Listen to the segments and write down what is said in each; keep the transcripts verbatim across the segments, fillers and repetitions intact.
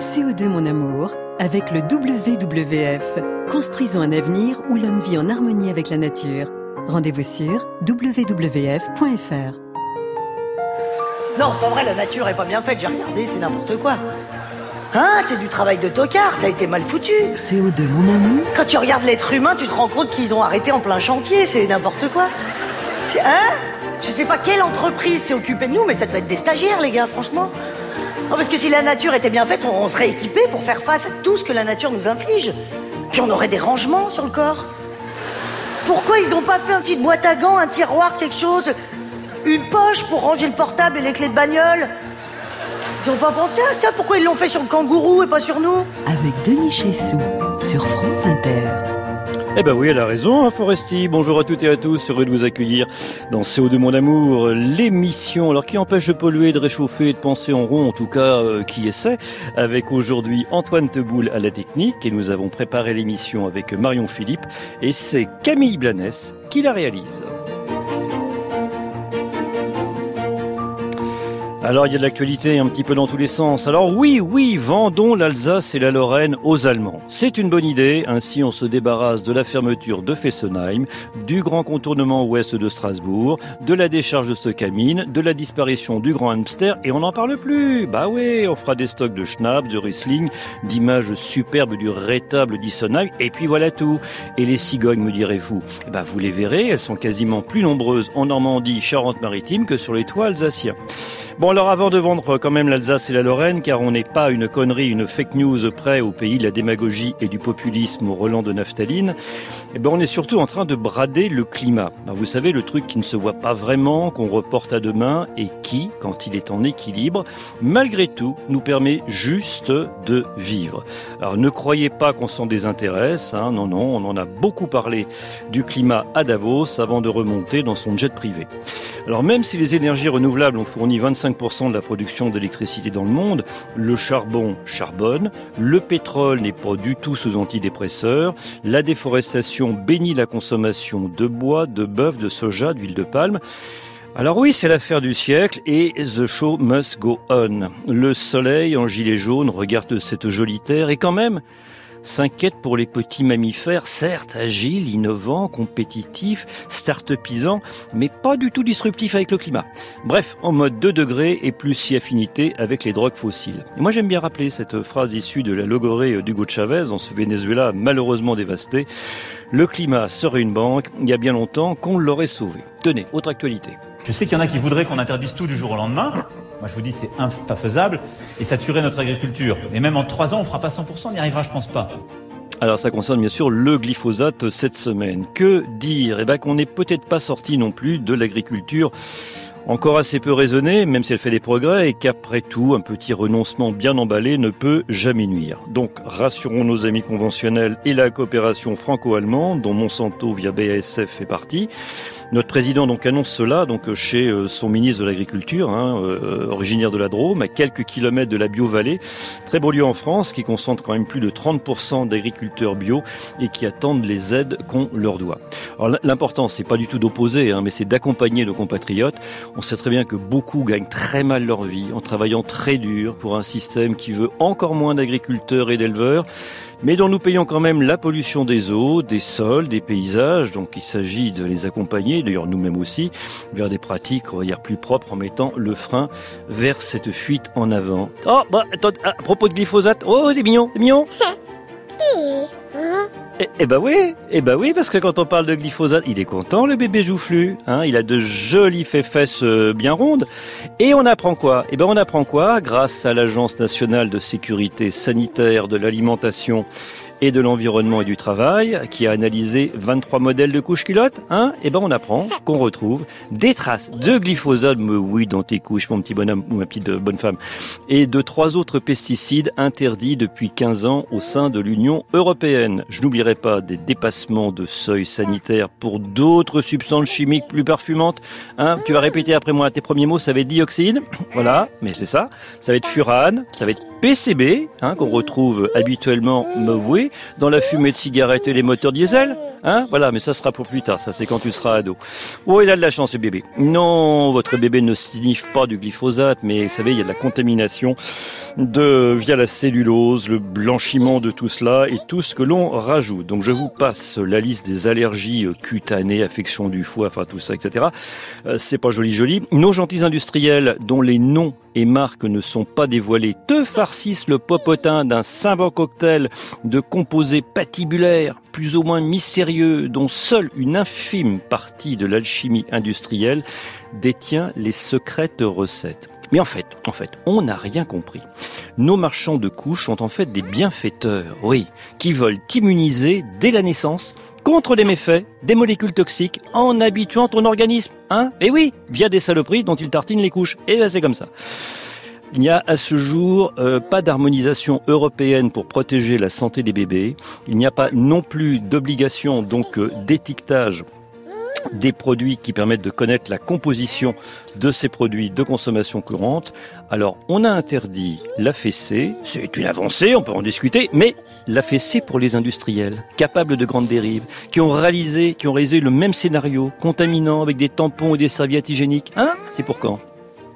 C O deux mon amour, avec le W W F. Construisons un avenir où l'homme vit en harmonie avec la nature. Rendez-vous sur w w f point f r. Non, c'est pas vrai, la nature est pas bien faite, j'ai regardé, c'est n'importe quoi. Hein, c'est du travail de tocard, ça a été mal foutu. C O deux mon amour. Quand tu regardes l'être humain, tu te rends compte qu'ils ont arrêté en plein chantier, c'est n'importe quoi. C'est- Hein Je sais pas quelle entreprise s'est occupée de nous, mais ça doit être des stagiaires, les gars, franchement. Non, parce que si la nature était bien faite, on, on serait équipé pour faire face à tout ce que la nature nous inflige. Puis on aurait des rangements sur le corps. Pourquoi ils ont pas fait une petite boîte à gants, un tiroir, quelque chose, une poche pour ranger le portable et les clés de bagnole? Ils ont pas pensé à ça? Pourquoi ils l'ont fait sur le kangourou et pas sur nous? Avec Denis Chessou, sur France Inter. Eh ben oui, elle a raison, hein, Foresti. Bonjour à toutes et à tous, heureux de vous accueillir dans C O deux mon amour, l'émission alors qui empêche de polluer, de réchauffer, de penser en rond, en tout cas euh, qui essaie, avec aujourd'hui Antoine Teboul à la technique, et nous avons préparé l'émission avec Marion Philippe, et c'est Camille Blanès qui la réalise. Alors, il y a de l'actualité un petit peu dans tous les sens. Alors oui, oui, vendons l'Alsace et la Lorraine aux Allemands. C'est une bonne idée. Ainsi, on se débarrasse de la fermeture de Fessenheim, du grand contournement ouest de Strasbourg, de la décharge de Stockamine, de la disparition du Grand Hamster, et on n'en parle plus. Bah oui, on fera des stocks de Schnapp, de Riesling, d'images superbes du rétable d'Issenheim, et puis voilà tout. Et les cigognes, me direz-vous, eh ben, vous les verrez, elles sont quasiment plus nombreuses en Normandie, Charente-Maritime que sur les toits alsaciens. Bon, alors avant de vendre quand même l'Alsace et la Lorraine, car on n'est pas une connerie, une fake news près au pays de la démagogie et du populisme au relent de naphtaline, eh ben on est surtout en train de brader le climat. Alors vous savez, le truc qui ne se voit pas vraiment, qu'on reporte à demain et qui, quand il est en équilibre, malgré tout, nous permet juste de vivre. Alors ne croyez pas qu'on s'en désintéresse, hein, non, non, on en a beaucoup parlé du climat à Davos avant de remonter dans son jet privé. Alors même si les énergies renouvelables ont fourni vingt-cinq pour cent de la production d'électricité dans le monde, le charbon charbonne, le pétrole n'est pas du tout sous antidépresseur, la déforestation bénit la consommation de bois, de bœuf, de soja, d'huile de palme. Alors oui, c'est l'affaire du siècle et the show must go on. Le soleil en gilet jaune regarde cette jolie terre et quand même s'inquiète pour les petits mammifères, certes agiles, innovants, compétitifs, start-upisants, mais pas du tout disruptifs avec le climat. Bref, en mode deux degrés et plus si affinité avec les drogues fossiles. Et moi j'aime bien rappeler cette phrase issue de la logorée d'Hugo Chavez dans ce Venezuela malheureusement dévasté. Le climat serait une banque, il y a bien longtemps qu'on l'aurait sauvé. Tenez, autre actualité. Je sais qu'il y en a qui voudraient qu'on interdise tout du jour au lendemain. Moi, je vous dis, c'est pas faisable. Et ça tuerait notre agriculture. Et même en trois ans, on fera pas cent pour cent, on n'y arrivera, je pense pas. Alors ça concerne bien sûr le glyphosate cette semaine. Que dire ? Eh ben qu'on n'est peut-être pas sorti non plus de l'agriculture encore assez peu raisonnée, même si elle fait des progrès, et qu'après tout, un petit renoncement bien emballé ne peut jamais nuire. Donc rassurons nos amis conventionnels et la coopération franco-allemande, dont Monsanto via B A S F fait partie. Notre président donc annonce cela donc chez euh, son ministre de l'Agriculture, hein, euh, originaire de la Drôme, à quelques kilomètres de la Bio-Vallée. Très beau lieu en France qui concentre quand même plus de trente pour cent d'agriculteurs bio et qui attendent les aides qu'on leur doit. Alors l'important, c'est pas du tout d'opposer, hein, mais c'est d'accompagner nos compatriotes. On sait très bien que beaucoup gagnent très mal leur vie en travaillant très dur pour un système qui veut encore moins d'agriculteurs et d'éleveurs, mais dont nous payons quand même la pollution des eaux, des sols, des paysages. Donc il s'agit de les accompagner, d'ailleurs nous-mêmes aussi, vers des pratiques, on va dire, plus propres en mettant le frein vers cette fuite en avant. Oh, bah, attends, à propos de glyphosate, oh, c'est mignon, c'est mignon. Eh, eh ben oui, eh ben oui, parce que quand on parle de glyphosate, il est content le bébé joufflu, hein, il a de jolies fesses euh, bien rondes. Et on apprend quoi ? Eh ben on apprend quoi ? Grâce à l'Agence nationale de sécurité sanitaire de l'alimentation et de l'environnement et du travail, qui a analysé vingt-trois modèles de couches culottes, hein, et ben on apprend qu'on retrouve des traces de glyphosate, mais oui, dans tes couches, mon petit bonhomme ou ma petite bonne femme, et de trois autres pesticides interdits depuis quinze ans au sein de l'Union européenne. Je n'oublierai pas des dépassements de seuil sanitaire pour d'autres substances chimiques plus perfumantes. Hein, tu vas répéter après moi tes premiers mots, ça va être dioxyde, voilà, mais c'est ça. Ça va être furane, ça va être P C B, hein, qu'on retrouve habituellement, me oui, dans la fumée de cigarettes et les moteurs diesel. Hein? Voilà, mais ça sera pour plus tard, ça c'est quand tu seras ado. Oh, il a de la chance, ce bébé. Non, votre bébé ne sniffe pas du glyphosate, mais vous savez, il y a de la contamination de via la cellulose, le blanchiment de tout cela et tout ce que l'on rajoute. Donc je vous passe la liste des allergies cutanées, affections du foie, enfin tout ça, et cetera. Euh, c'est pas joli joli. Nos gentils industriels dont les noms et marques ne sont pas dévoilés te farcissent le popotin d'un savant cocktail de composés patibulaires, plus ou moins mystérieux, dont seule une infime partie de l'alchimie industrielle détient les secrètes recettes. Mais en fait, en fait, on n'a rien compris. Nos marchands de couches sont en fait des bienfaiteurs, oui, qui veulent t'immuniser dès la naissance contre les méfaits des molécules toxiques en habituant ton organisme, hein? Et oui, via des saloperies dont ils tartinent les couches. Et ben c'est comme ça. Il n'y a à ce jour euh, pas d'harmonisation européenne pour protéger la santé des bébés. Il n'y a pas non plus d'obligation donc euh, d'étiquetage des produits qui permettent de connaître la composition de ces produits de consommation courante. Alors, on a interdit la fessée, c'est une avancée, on peut en discuter, mais la fessée pour les industriels, capables de grandes dérives, qui ont réalisé, qui ont réalisé le même scénario, contaminant avec des tampons et des serviettes hygiéniques. Hein? C'est pour quand?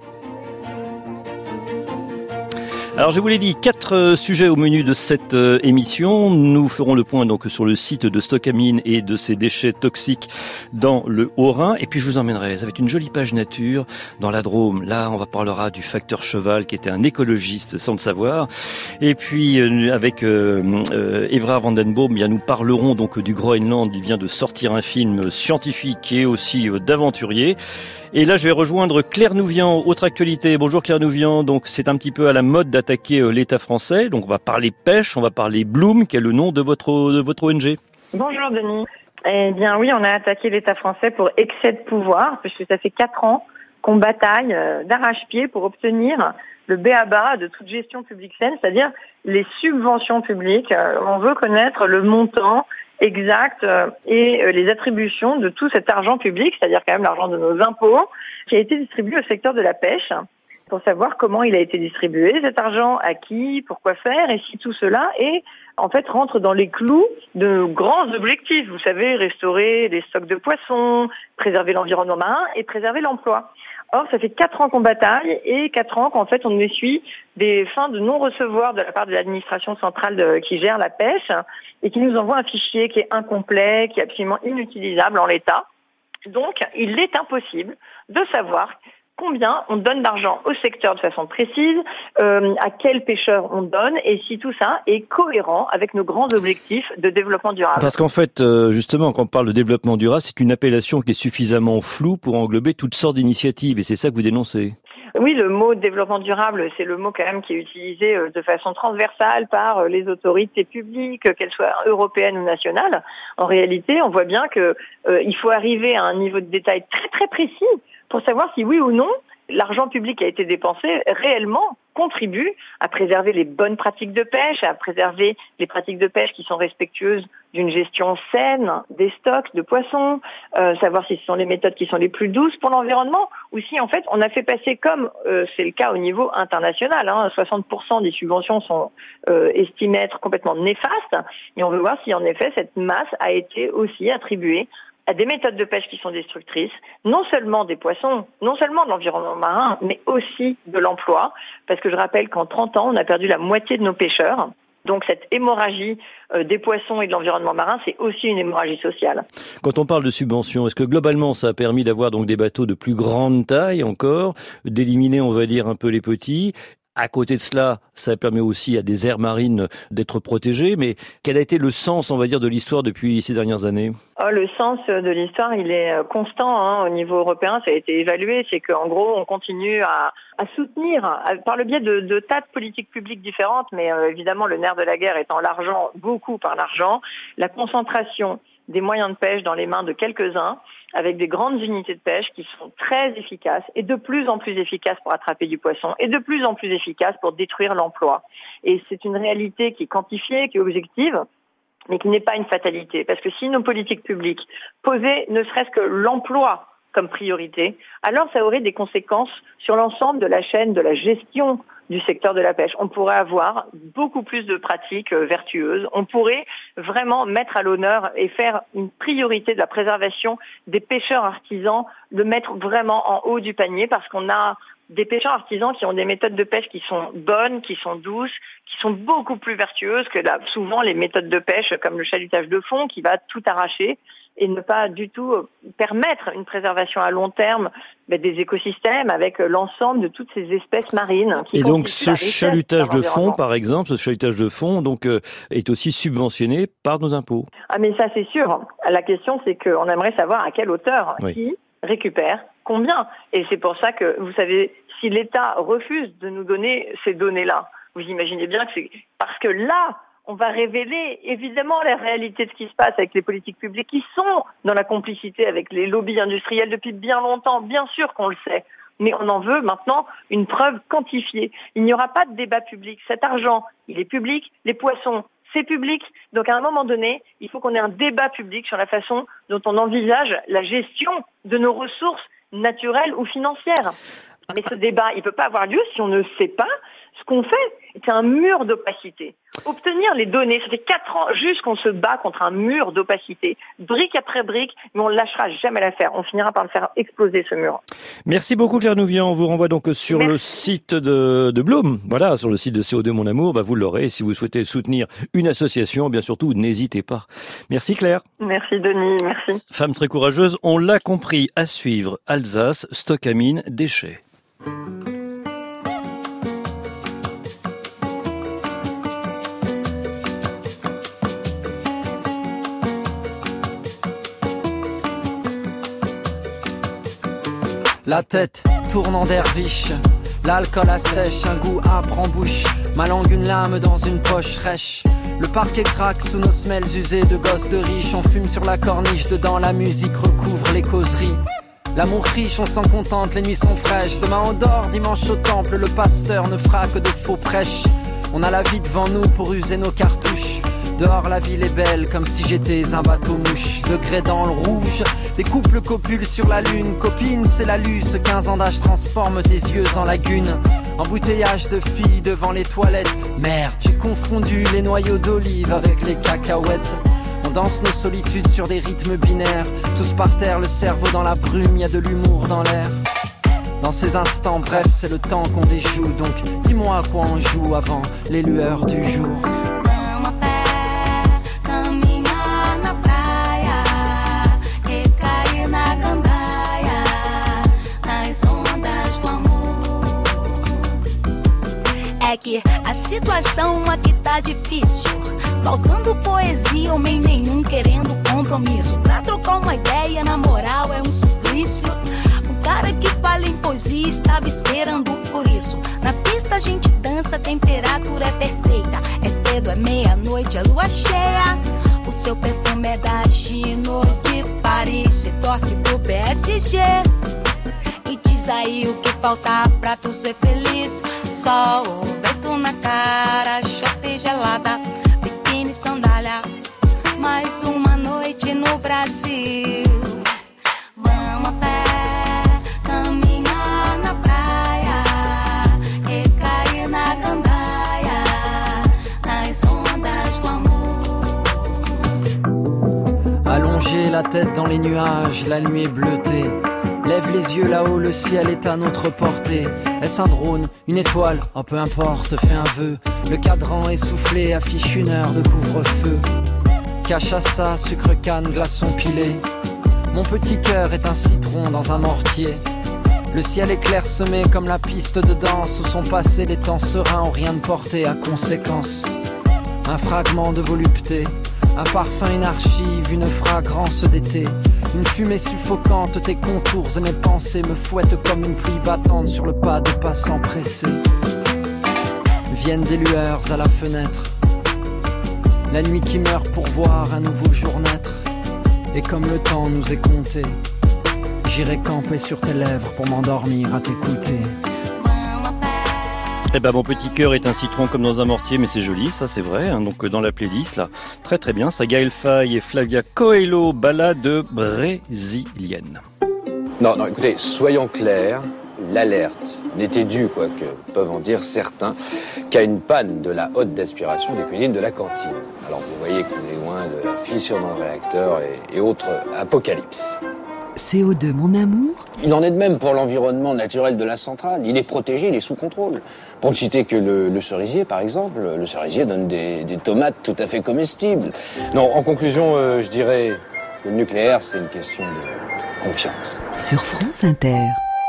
Alors je vous l'ai dit, quatre euh, sujets au menu de cette euh, émission. Nous ferons le point donc sur le site de Stocamine et de ses déchets toxiques dans le Haut-Rhin. Et puis je vous emmènerai, ça va être une jolie page nature dans la Drôme. Là, on va parlera du facteur cheval qui était un écologiste sans le savoir. Et puis euh, avec euh, euh, Évrard Vandenboom, bien nous parlerons donc du Groenland. Il vient de sortir un film scientifique et aussi euh, d'aventurier. Et là, je vais rejoindre Claire Nouvian, autre actualité. Bonjour Claire Nouvian. Donc, c'est un petit peu à la mode d'attaquer l'État français. Donc, on va parler pêche, on va parler Bloom, qui est le nom de votre de votre O N G. Bonjour Denis. Eh bien oui, on a attaqué l'État français pour excès de pouvoir, puisque ça fait quatre ans qu'on bataille d'arrache-pied pour obtenir le b a ba a de toute gestion publique saine, c'est-à-dire les subventions publiques. On veut connaître le montant exact et les attributions de tout cet argent public, c'est-à-dire quand même l'argent de nos impôts, qui a été distribué au secteur de la pêche, pour savoir comment il a été distribué, cet argent, à qui, pourquoi faire, et si tout cela est, en fait, rentre dans les clous de grands objectifs. Vous savez, restaurer les stocks de poissons, préserver l'environnement marin et préserver l'emploi. Or, ça fait quatre ans qu'on bataille et quatre ans qu'en fait on essuie des fins de non-recevoir de la part de l'administration centrale de, qui gère la pêche et qui nous envoie un fichier qui est incomplet, qui est absolument inutilisable en l'état. Donc, il est impossible de savoir combien on donne d'argent au secteur de façon précise, euh, à quels pêcheurs on donne et si tout ça est cohérent avec nos grands objectifs de développement durable. Parce qu'en fait, justement, quand on parle de développement durable, c'est une appellation qui est suffisamment floue pour englober toutes sortes d'initiatives et c'est ça que vous dénoncez. Oui, le mot développement durable, c'est le mot quand même qui est utilisé de façon transversale par les autorités publiques, qu'elles soient européennes ou nationales. En réalité, on voit bien que euh, il faut arriver à un niveau de détail très très précis pour savoir si oui ou non l'argent public qui a été dépensé réellement contribue à préserver les bonnes pratiques de pêche, à préserver les pratiques de pêche qui sont respectueuses d'une gestion saine des stocks de poissons, euh, savoir si ce sont les méthodes qui sont les plus douces pour l'environnement ou si en fait on a fait passer comme euh, c'est le cas au niveau international, hein, soixante pour cent des subventions sont euh, estimées être complètement néfastes et on veut voir si en effet cette masse a été aussi attribuée à des méthodes de pêche qui sont destructrices, non seulement des poissons, non seulement de l'environnement marin, mais aussi de l'emploi. Parce que je rappelle qu'en trente ans, on a perdu la moitié de nos pêcheurs. Donc cette hémorragie euh, des poissons et de l'environnement marin, c'est aussi une hémorragie sociale. Quand on parle de subventions, est-ce que globalement ça a permis d'avoir donc des bateaux de plus grande taille encore, d'éliminer on va dire un peu les petits? À côté de cela, ça permet aussi à des aires marines d'être protégées. Mais quel a été le sens, on va dire, de l'histoire depuis ces dernières années? Oh, le sens de l'histoire, il est constant hein, au niveau européen. Ça a été évalué. C'est qu'en gros, on continue à, à soutenir, à, par le biais de, de tas de politiques publiques différentes, mais euh, évidemment, le nerf de la guerre étant l'argent, beaucoup par l'argent, la concentration des moyens de pêche dans les mains de quelques-uns, avec des grandes unités de pêche qui sont très efficaces et de plus en plus efficaces pour attraper du poisson et de plus en plus efficaces pour détruire l'emploi. Et c'est une réalité qui est quantifiée, qui est objective, mais qui n'est pas une fatalité. Parce que si nos politiques publiques posaient ne serait-ce que l'emploi comme priorité, alors ça aurait des conséquences sur l'ensemble de la chaîne de la gestion du secteur de la pêche. On pourrait avoir beaucoup plus de pratiques euh, vertueuses. On pourrait vraiment mettre à l'honneur et faire une priorité de la préservation des pêcheurs artisans, le mettre vraiment en haut du panier, parce qu'on a des pêcheurs artisans qui ont des méthodes de pêche qui sont bonnes, qui sont douces, qui sont beaucoup plus vertueuses que là, souvent les méthodes de pêche comme le chalutage de fond qui va tout arracher et ne pas du tout permettre une préservation à long terme des écosystèmes avec l'ensemble de toutes ces espèces marines. Qui et donc ce chalutage de fond, par exemple, ce chalutage de fond donc euh, est aussi subventionné par nos impôts. Ah mais ça c'est sûr. La question c'est qu'on aimerait savoir à quelle hauteur, oui. Qui récupère combien. Et c'est pour ça que, vous savez, si l'État refuse de nous donner ces données-là, vous imaginez bien que c'est parce que là, on va révéler évidemment la réalité de ce qui se passe avec les politiques publiques qui sont dans la complicité avec les lobbies industriels depuis bien longtemps. Bien sûr qu'on le sait, mais on en veut maintenant une preuve quantifiée. Il n'y aura pas de débat public. Cet argent, il est public. Les poissons, c'est public. Donc à un moment donné, il faut qu'on ait un débat public sur la façon dont on envisage la gestion de nos ressources naturelles ou financières. Mais ce débat, il ne peut pas avoir lieu si on ne sait pas ce qu'on fait. C'est un mur d'opacité. Obtenir les données, ça fait quatre ans juste qu'on se bat contre un mur d'opacité, brique après brique, mais on ne lâchera jamais l'affaire. On finira par le faire exploser, ce mur. Merci beaucoup Claire Nouvian. On vous renvoie donc sur Merci. le site de, de Bloom. Voilà, sur le site de C O deux Mon Amour, bah vous l'aurez. Et si vous souhaitez soutenir une association, bien surtout, n'hésitez pas. Merci Claire. Merci Denis, merci. Femme très courageuse, on l'a compris. À suivre, Alsace, Stockamine, déchets. La tête tourne en derviche, l'alcool assèche, un goût âpre en bouche, ma langue une lame dans une poche rêche. Le parquet craque sous nos semelles usées de gosses de riches, on fume sur la corniche, dedans la musique recouvre les causeries. L'amour riche, on s'en contente, les nuits sont fraîches, demain on dort, dimanche au temple, le pasteur ne fera que de faux prêches. On a la vie devant nous pour user nos cartouches. Dehors la ville est belle comme si j'étais un bateau mouche. Degrés dans le rouge, des couples copulent sur la lune. Copine c'est la luce, quinze ans d'âge transforme tes yeux en lagune. Embouteillage de filles devant les toilettes. Merde, j'ai confondu les noyaux d'olive avec les cacahuètes. On danse nos solitudes sur des rythmes binaires. Tous par terre, le cerveau dans la brume, y a de l'humour dans l'air. Dans ces instants, bref, c'est le temps qu'on déjoue. Donc dis-moi à quoi on joue avant les lueurs du jour. É que a situação aqui tá difícil, faltando poesia, homem nenhum querendo compromisso. Pra trocar uma ideia, na moral, é um suplício. O cara que fala em poesia estava esperando por isso. Na pista a gente dança, a temperatura é perfeita. É cedo, é meia-noite, a lua cheia. O seu perfume é da Chino de Paris, se torce pro P S G. E diz aí o que falta pra tu ser feliz. Sol, vento na cara, chope gelada, biquíni, sandália, mais uma noite no Brasil. Vamos a pé, caminhar na praia e cair na gandaia, nas ondas do amor. Allonger la tête dans les nuages, la nuit est bleutée. Lève les yeux là-haut, le ciel est à notre portée. Est-ce un drone, une étoile? Oh peu importe, fais un vœu. Le cadran essoufflé affiche une heure de couvre-feu. Cachaça, sucre canne, glaçon pilé. Mon petit cœur est un citron dans un mortier. Le ciel est clairsemé comme la piste de danse où sont passés les temps sereins ont rien de porté à conséquence. Un fragment de volupté, un parfum, une archive, une fragrance d'été. Une fumée suffocante, tes contours et mes pensées me fouettent comme une pluie battante sur le pas de passants pressés. Viennent des lueurs à la fenêtre, la nuit qui meurt pour voir un nouveau jour naître. Et comme le temps nous est compté, j'irai camper sur tes lèvres pour m'endormir à t'écouter. Eh ben, mon petit cœur est un citron comme dans un mortier, mais c'est joli, ça c'est vrai, hein, donc dans la playlist, là, très très bien, ça Gaël Faye et Flavia Coelho, ballade brésilienne. Non, non, écoutez, soyons clairs, l'alerte n'était due, quoi que peuvent en dire certains, qu'à une panne de la hotte d'aspiration des cuisines de la cantine. Alors vous voyez qu'on est loin de la fissure dans le réacteur et, et autres apocalypses. C O deux, mon amour. Il en est de même pour l'environnement naturel de la centrale. Il est protégé, il est sous contrôle. Pour ne citer que le, le cerisier, par exemple, le cerisier donne des, des tomates tout à fait comestibles. Non, en conclusion, euh, je dirais que le nucléaire, c'est une question de confiance. Sur France Inter.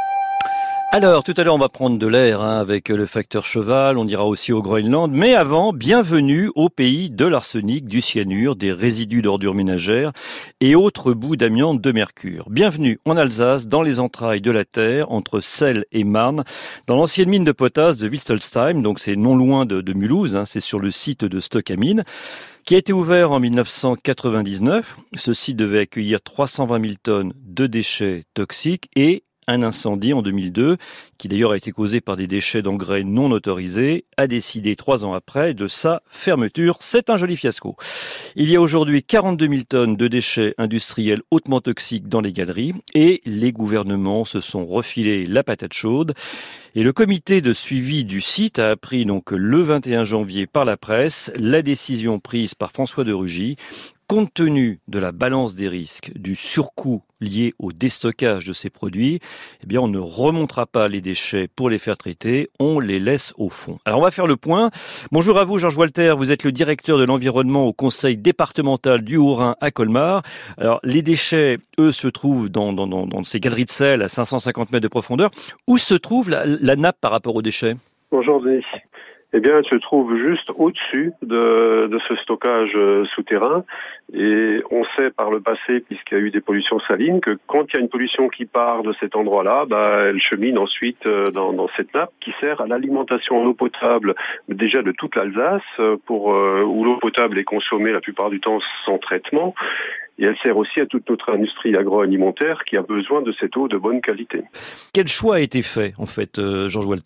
Alors, tout à l'heure, on va prendre de l'air hein, avec le facteur cheval, on ira aussi au Groenland, mais avant, bienvenue au pays de l'arsenic, du cyanure, des résidus d'ordures ménagères et autres bouts d'amiante de mercure. Bienvenue en Alsace, dans les entrailles de la terre, entre Celle et Marne, dans l'ancienne mine de potasse de Wilstelsheim, donc c'est non loin de, de Mulhouse, hein, c'est sur le site de Stockamine, qui a été ouvert en dix-neuf cent quatre-vingt-dix-neuf. Ce site devait accueillir trois cent vingt mille tonnes de déchets toxiques et un incendie en deux mille deux, qui d'ailleurs a été causé par des déchets d'engrais non autorisés, a décidé trois ans après de sa fermeture. C'est un joli fiasco. Il y a aujourd'hui quarante-deux mille tonnes de déchets industriels hautement toxiques dans les galeries et les gouvernements se sont refilés la patate chaude. Et le comité de suivi du site a appris donc le vingt et un janvier par la presse la décision prise par François de Rugy. Compte tenu de la balance des risques, du surcoût lié au déstockage de ces produits, eh bien, on ne remontera pas les déchets pour les faire traiter, on les laisse au fond. Alors, on va faire le point. Bonjour à vous, Georges Walter. Vous êtes le directeur de l'environnement au conseil départemental du Haut-Rhin à Colmar. Alors, les déchets, eux, se trouvent dans, dans, dans, dans ces galeries de sel à cinq cent cinquante mètres de profondeur. Où se trouve la, la nappe par rapport aux déchets? Bonjour, Denis. Eh bien, elle se trouve juste au-dessus de, de ce stockage euh, souterrain. Et on sait par le passé, puisqu'il y a eu des pollutions salines, que quand il y a une pollution qui part de cet endroit-là, bah, elle chemine ensuite euh, dans, dans cette nappe qui sert à l'alimentation en eau potable déjà de toute l'Alsace, pour euh, où l'eau potable est consommée la plupart du temps sans traitement. Et elle sert aussi à toute notre industrie agroalimentaire qui a besoin de cette eau de bonne qualité. Quel choix a été fait, en fait, euh, Georges Walter ?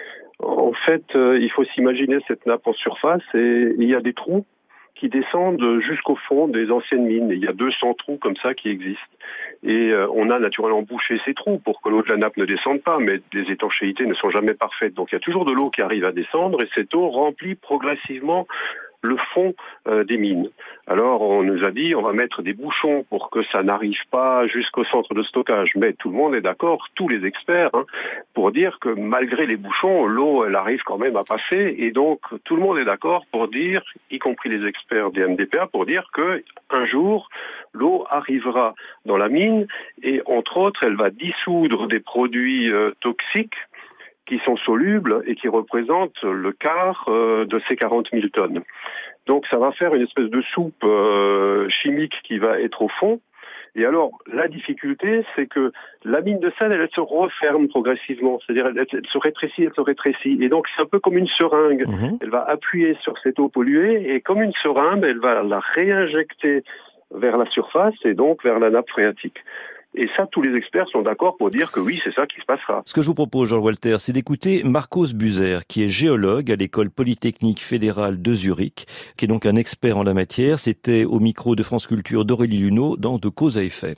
En fait, euh, il faut s'imaginer cette nappe en surface et il y a des trous qui descendent jusqu'au fond des anciennes mines. Il y a deux cents trous comme ça qui existent. Et euh, on a naturellement bouché ces trous pour que l'eau de la nappe ne descende pas, mais les étanchéités ne sont jamais parfaites. Donc il y a toujours de l'eau qui arrive à descendre et cette eau remplit progressivement le fond euh, des mines. Alors on nous a dit on va mettre des bouchons pour que ça n'arrive pas jusqu'au centre de stockage. Mais tout le monde est d'accord, tous les experts, hein, pour dire que malgré les bouchons, l'eau elle arrive quand même à passer. Et donc tout le monde est d'accord pour dire, y compris les experts des M D P A, pour dire que un jour l'eau arrivera dans la mine et entre autres elle va dissoudre des produits euh, toxiques qui sont solubles et qui représentent le quart euh, de ces quarante mille tonnes. Donc ça va faire une espèce de soupe euh, chimique qui va être au fond. Et alors, la difficulté, c'est que la mine de sel, elle, elle se referme progressivement. C'est-à-dire, elle, elle se rétrécit, elle se rétrécit. Et donc, c'est un peu comme une seringue. Mmh. Elle va appuyer sur cette eau polluée et comme une seringue, elle va la réinjecter vers la surface et donc vers la nappe phréatique. Et ça, tous les experts sont d'accord pour dire que oui, c'est ça qui se passera. Ce que je vous propose, Georges Walter, c'est d'écouter Marcos Buser, qui est géologue à l'école polytechnique fédérale de Zurich, qui est donc un expert en la matière. C'était au micro de France Culture d'Aurélie Luneau dans De cause à effet.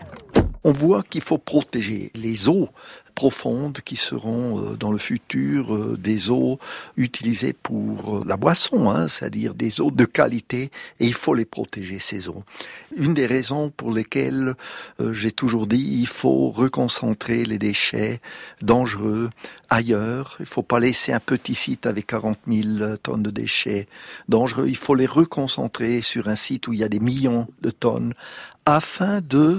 On voit qu'il faut protéger les eaux profondes qui seront dans le futur des eaux utilisées pour la boisson, hein, c'est-à-dire des eaux de qualité, et il faut les protéger, ces eaux. Une des raisons pour lesquelles euh, j'ai toujours dit il faut reconcentrer les déchets dangereux ailleurs. Il ne faut pas laisser un petit site avec quarante mille tonnes de déchets dangereux. Il faut les reconcentrer sur un site où il y a des millions de tonnes afin de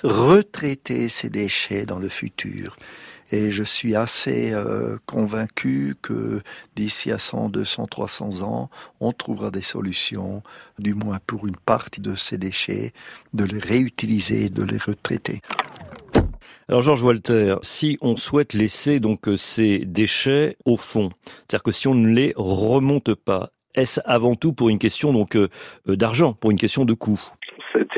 retraiter ces déchets dans le futur. Et je suis assez euh, convaincu que d'ici à cent, deux cents, trois cents ans, on trouvera des solutions, du moins pour une partie de ces déchets, de les réutiliser, de les retraiter. Alors Georges Walter, si on souhaite laisser donc ces déchets au fond, c'est-à-dire que si on ne les remonte pas, est-ce avant tout pour une question donc euh, d'argent, pour une question de coût ? C'est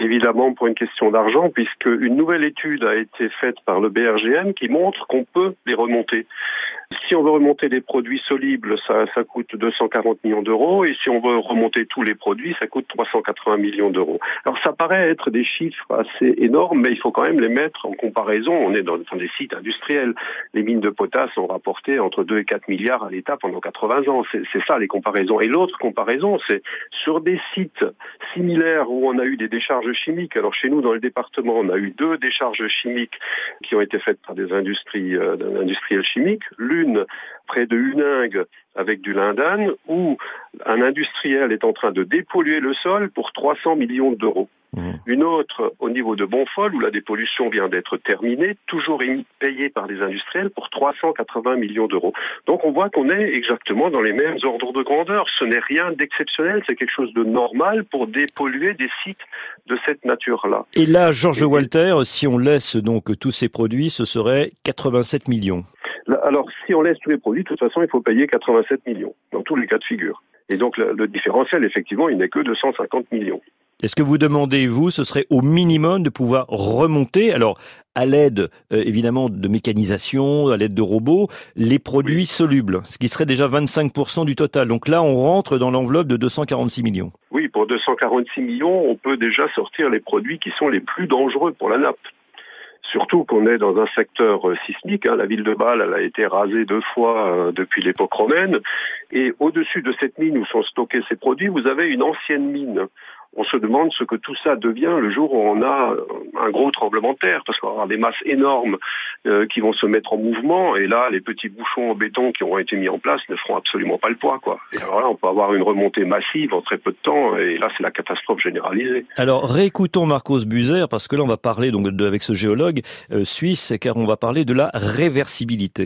Évidemment pour une question d'argent, puisque une nouvelle étude a été faite par le B R G M qui montre qu'on peut les remonter. Si on veut remonter les produits solubles, ça, ça coûte deux cent quarante millions d'euros, et si on veut remonter tous les produits, ça coûte trois cent quatre-vingts millions d'euros. Alors ça paraît être des chiffres assez énormes, mais il faut quand même les mettre en comparaison. On est dans, dans des sites industriels. Les mines de potasse ont rapporté entre deux et quatre milliards à l'État pendant quatre-vingts ans. C'est, c'est ça les comparaisons. Et l'autre comparaison, c'est sur des sites similaires où on a eu des décharges chimiques. Alors chez nous, dans le département, on a eu deux décharges chimiques qui ont été faites par des industries, euh, industriels chimiques. L'une près de Huningue avec du lindane, où un industriel est en train de dépolluer le sol pour trois cents millions d'euros. Mmh. Une autre au niveau de Bonfol, où la dépollution vient d'être terminée, toujours payée par des industriels pour trois cent quatre-vingts millions d'euros. Donc on voit qu'on est exactement dans les mêmes ordres de grandeur. Ce n'est rien d'exceptionnel, c'est quelque chose de normal pour dépolluer des sites de cette nature-là. Et là, Georges Walter, si on laisse donc tous ces produits, ce serait quatre-vingt-sept millions. Alors, si on laisse tous les produits, de toute façon, il faut payer quatre-vingt-sept millions, dans tous les cas de figure. Et donc, le, le différentiel, effectivement, il n'est que de cent cinquante millions. Est-ce que vous demandez, vous, ce serait au minimum de pouvoir remonter, alors à l'aide, euh, évidemment, de mécanisation, à l'aide de robots, les produits oui. solubles, ce qui serait déjà vingt-cinq pour cent du total. Donc là, on rentre dans l'enveloppe de deux cent quarante-six millions. Oui, pour deux cent quarante-six millions, on peut déjà sortir les produits qui sont les plus dangereux pour la nappe. Surtout qu'on est dans un secteur euh, sismique. Hein. La ville de Bâle, elle a été rasée deux fois euh, depuis l'époque romaine. Et au-dessus de cette mine où sont stockés ces produits, vous avez une ancienne mine. On se demande ce que tout ça devient le jour où on a un gros tremblement de terre, parce qu'on va avoir des masses énormes euh, qui vont se mettre en mouvement, et là, les petits bouchons en béton qui auront été mis en place ne feront absolument pas le poids, quoi. Et alors là, on peut avoir une remontée massive en très peu de temps, et là, c'est la catastrophe généralisée. Alors, réécoutons Marcos Buser, parce que là, on va parler donc de, avec ce géologue euh, suisse, car on va parler de la réversibilité.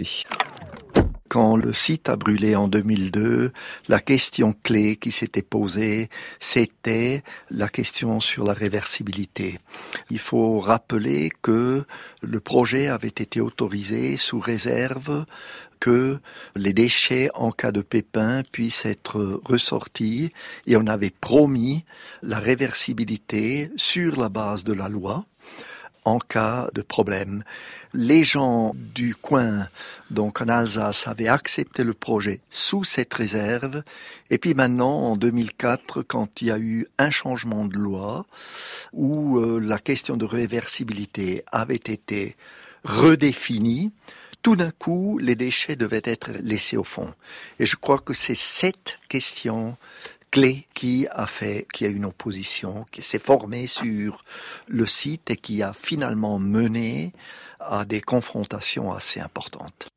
Quand le site a brûlé en deux mille deux, la question clé qui s'était posée, c'était la question sur la réversibilité. Il faut rappeler que le projet avait été autorisé sous réserve que les déchets en cas de pépin puissent être ressortis, et on avait promis la réversibilité sur la base de la loi en cas de problème. Les gens du coin, donc en Alsace, avaient accepté le projet sous cette réserve. Et puis maintenant, en deux mille quatre, quand il y a eu un changement de loi, où euh, la question de réversibilité avait été redéfinie, tout d'un coup, les déchets devaient être laissés au fond. Et je crois que c'est cette question clé qui a fait qu'il y a une opposition, qui s'est formée sur le site et qui a finalement mené à des confrontations assez importantes.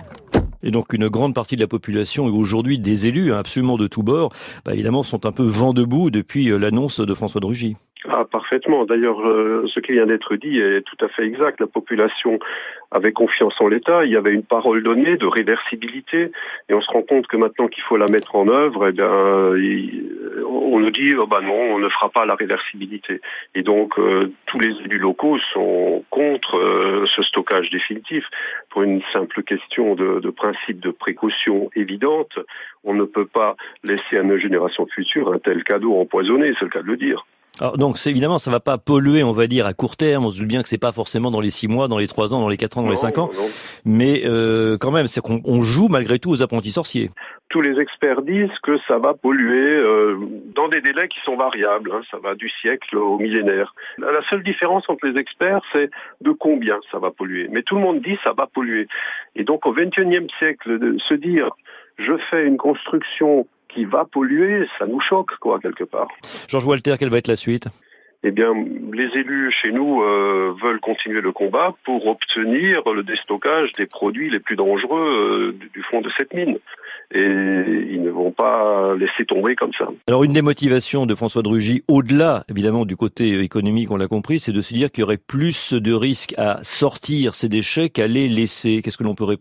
Et donc une grande partie de la population et aujourd'hui des élus, hein, absolument de tous bords, bah évidemment sont un peu vent debout depuis l'annonce de François de Rugy. Ah, parfaitement. D'ailleurs, euh, ce qui vient d'être dit est tout à fait exact. La population avait confiance en l'État. Il y avait une parole donnée de réversibilité. Et on se rend compte que maintenant qu'il faut la mettre en œuvre, eh bien, il, on nous dit, oh, bah non, on ne fera pas la réversibilité. Et donc, euh, tous les élus locaux sont contre euh, ce stockage définitif pour une simple question de, de principe de précaution évidente. On ne peut pas laisser à nos générations futures un tel cadeau empoisonné, c'est le cas de le dire. Alors donc c'est, évidemment ça va pas polluer, on va dire à court terme, on se doute bien que c'est pas forcément dans les six mois, dans les trois ans, dans les quatre ans, dans non, les cinq ans, non. mais euh, quand même c'est qu'on on joue malgré tout aux apprentis sorciers. Tous les experts disent que ça va polluer euh, dans des délais qui sont variables, hein, ça va du siècle au millénaire. La seule différence entre les experts, c'est de combien ça va polluer. Mais tout le monde dit ça va polluer. Et donc au vingt et unième siècle, de se dire je fais une construction qui va polluer, ça nous choque, quoi, quelque part. Georges Walter, quelle va être la suite ? Eh bien, les élus chez nous euh, veulent continuer le combat pour obtenir le déstockage des produits les plus dangereux euh, du fond de cette mine. Et ils ne vont pas laisser tomber comme ça. Alors une des motivations de François de Rugy, au-delà évidemment du côté économique, on l'a compris, c'est de se dire qu'il y aurait plus de risques à sortir ces déchets qu'à les laisser. Qu'est-ce que l'on peut répondre ?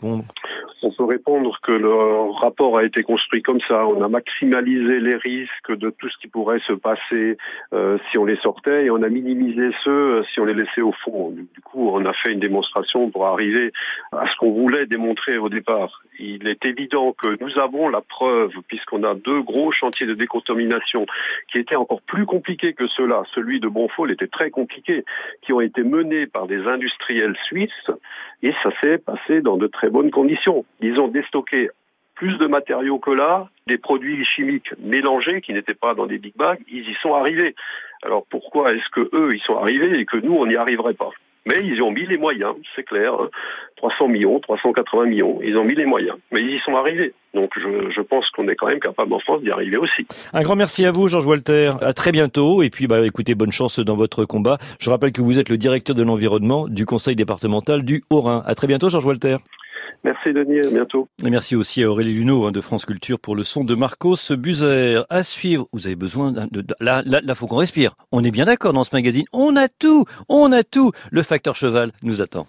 On peut répondre que le rapport a été construit comme ça. On a maximalisé les risques de tout ce qui pourrait se passer euh, si on les sortait et on a minimisé ceux si on les laissait au fond. Du coup, on a fait une démonstration pour arriver à ce qu'on voulait démontrer au départ. Il est évident que nous avons la preuve, puisqu'on a deux gros chantiers de décontamination qui étaient encore plus compliqués que ceux-là. Celui de Bonfol était très compliqué, qui ont été menés par des industriels suisses et ça s'est passé dans de très bonnes conditions. Ils ont déstocké plus de matériaux que là, des produits chimiques mélangés qui n'étaient pas dans des big bags, ils y sont arrivés. Alors pourquoi est-ce que eux y sont arrivés et que nous on n'y arriverait pas ? Mais ils ont mis les moyens, c'est clair, hein. trois cents millions, trois cent quatre-vingts millions, ils ont mis les moyens, mais ils y sont arrivés. Donc je, je pense qu'on est quand même capable en France d'y arriver aussi. Un grand merci à vous, Georges Walter. À très bientôt. Et puis, bah, écoutez, bonne chance dans votre combat. Je rappelle que vous êtes le directeur de l'environnement du conseil départemental du Haut-Rhin. À très bientôt, Georges Walter. Merci Denis, à bientôt. Et merci aussi à Aurélie Luneau hein, de France Culture pour le son de Marcos Buzer. À suivre, vous avez besoin de... de, de là, là, là, faut qu'on respire. On est bien d'accord dans ce magazine. On a tout, on a tout. Le facteur cheval nous attend.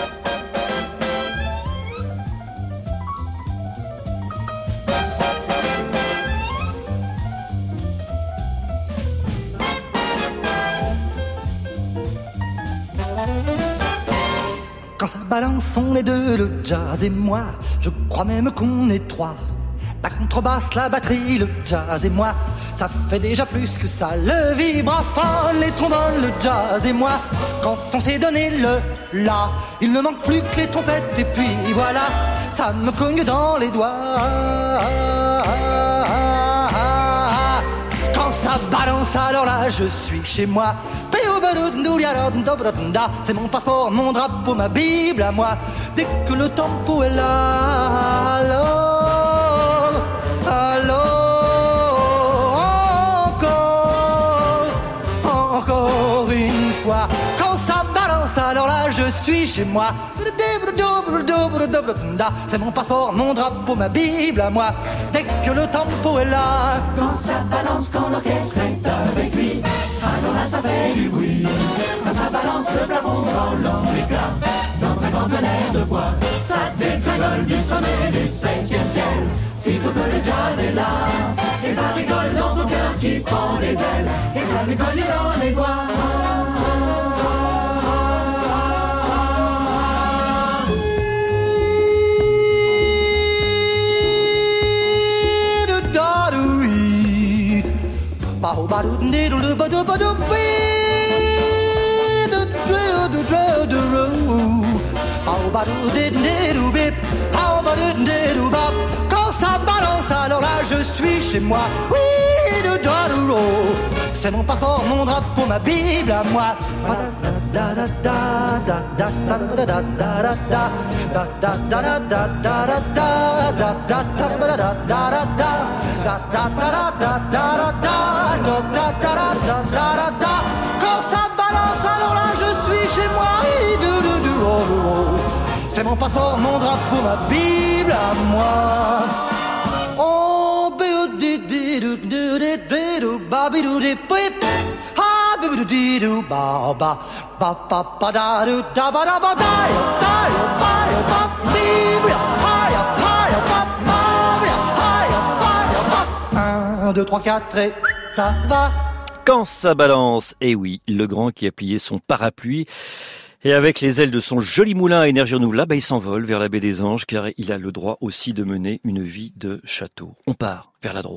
Quand ça balance, on est deux, le jazz et moi. Je crois même qu'on est trois. La contrebasse, la batterie, le jazz et moi. Ça fait déjà plus que ça. Le vibraphone, les trombones, le jazz et moi. Quand on s'est donné le la, il ne manque plus que les trompettes. Et puis voilà, ça me cogne dans les doigts. Quand ça balance, alors là, je suis chez moi. C'est mon passeport, mon drapeau, ma Bible à moi. Dès que le tempo est là, alors, alors, encore, encore une fois. Quand ça balance, alors là, je suis chez moi. C'est mon passeport, mon drapeau, ma Bible à moi. Dès que le tempo est là. Quand ça balance, quand l'orchestre est avec lui, alors là ça fait du bruit. Quand ça balance le plafond dans l'éclat, dans un conteneur de bois, ça dégringole du sommet du septième ciel. Sitôt que le jazz est là, et ça rigole dans son cœur qui prend des ailes, et ça lui cogne dans les doigts. Quand ça balance, alors là je suis chez moi. C'est mon passeport, mon drapeau, ma Bible à moi. Quand ça balance, alors là je suis chez moi. C'est mon passeport, mon drapeau, ma Bible à moi. Oh, un, deux, trois, quatre et ça va. Quand ça balance, et oui, le grand qui a plié son parapluie. Et avec les ailes de son joli moulin à énergie renouvelable, bah, il s'envole vers la baie des Anges car il a le droit aussi de mener une vie de château. On part vers la Drôme.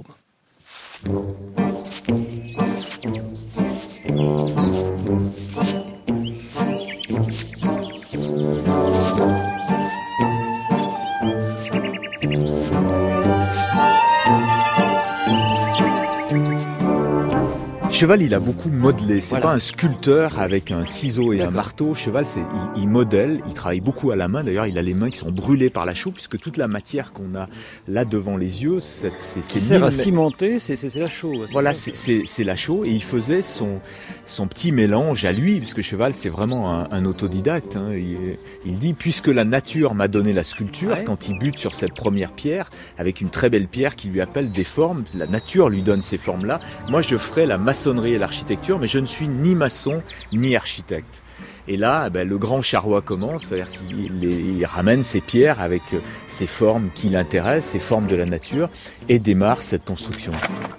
Cheval, il a beaucoup modelé. C'est voilà. Pas un sculpteur avec un ciseau et D'accord. un marteau. Cheval, c'est, il, il modèle. Il travaille beaucoup à la main. D'ailleurs, il a les mains qui sont brûlées par la chaux, puisque toute la matière qu'on a là devant les yeux, c'est, c'est, c'est qui sert à cimenter, c'est, c'est, c'est la chaux. C'est voilà, c'est, c'est, c'est la chaux. Et il faisait son, son petit mélange à lui, puisque Cheval, c'est vraiment un, un autodidacte. Hein. Il, il dit, puisque la nature m'a donné la sculpture, ouais. quand il bute sur cette première pierre, avec une très belle pierre qui lui appelle des formes, la nature lui donne ces formes-là. Moi, je ferai la maçonnerie et l'architecture, mais je ne suis ni maçon ni architecte. Et là, ben, le grand charroi commence, c'est-à-dire qu'il il ramène ses pierres avec ces formes qui l'intéressent, ces formes de la nature, et démarre cette construction.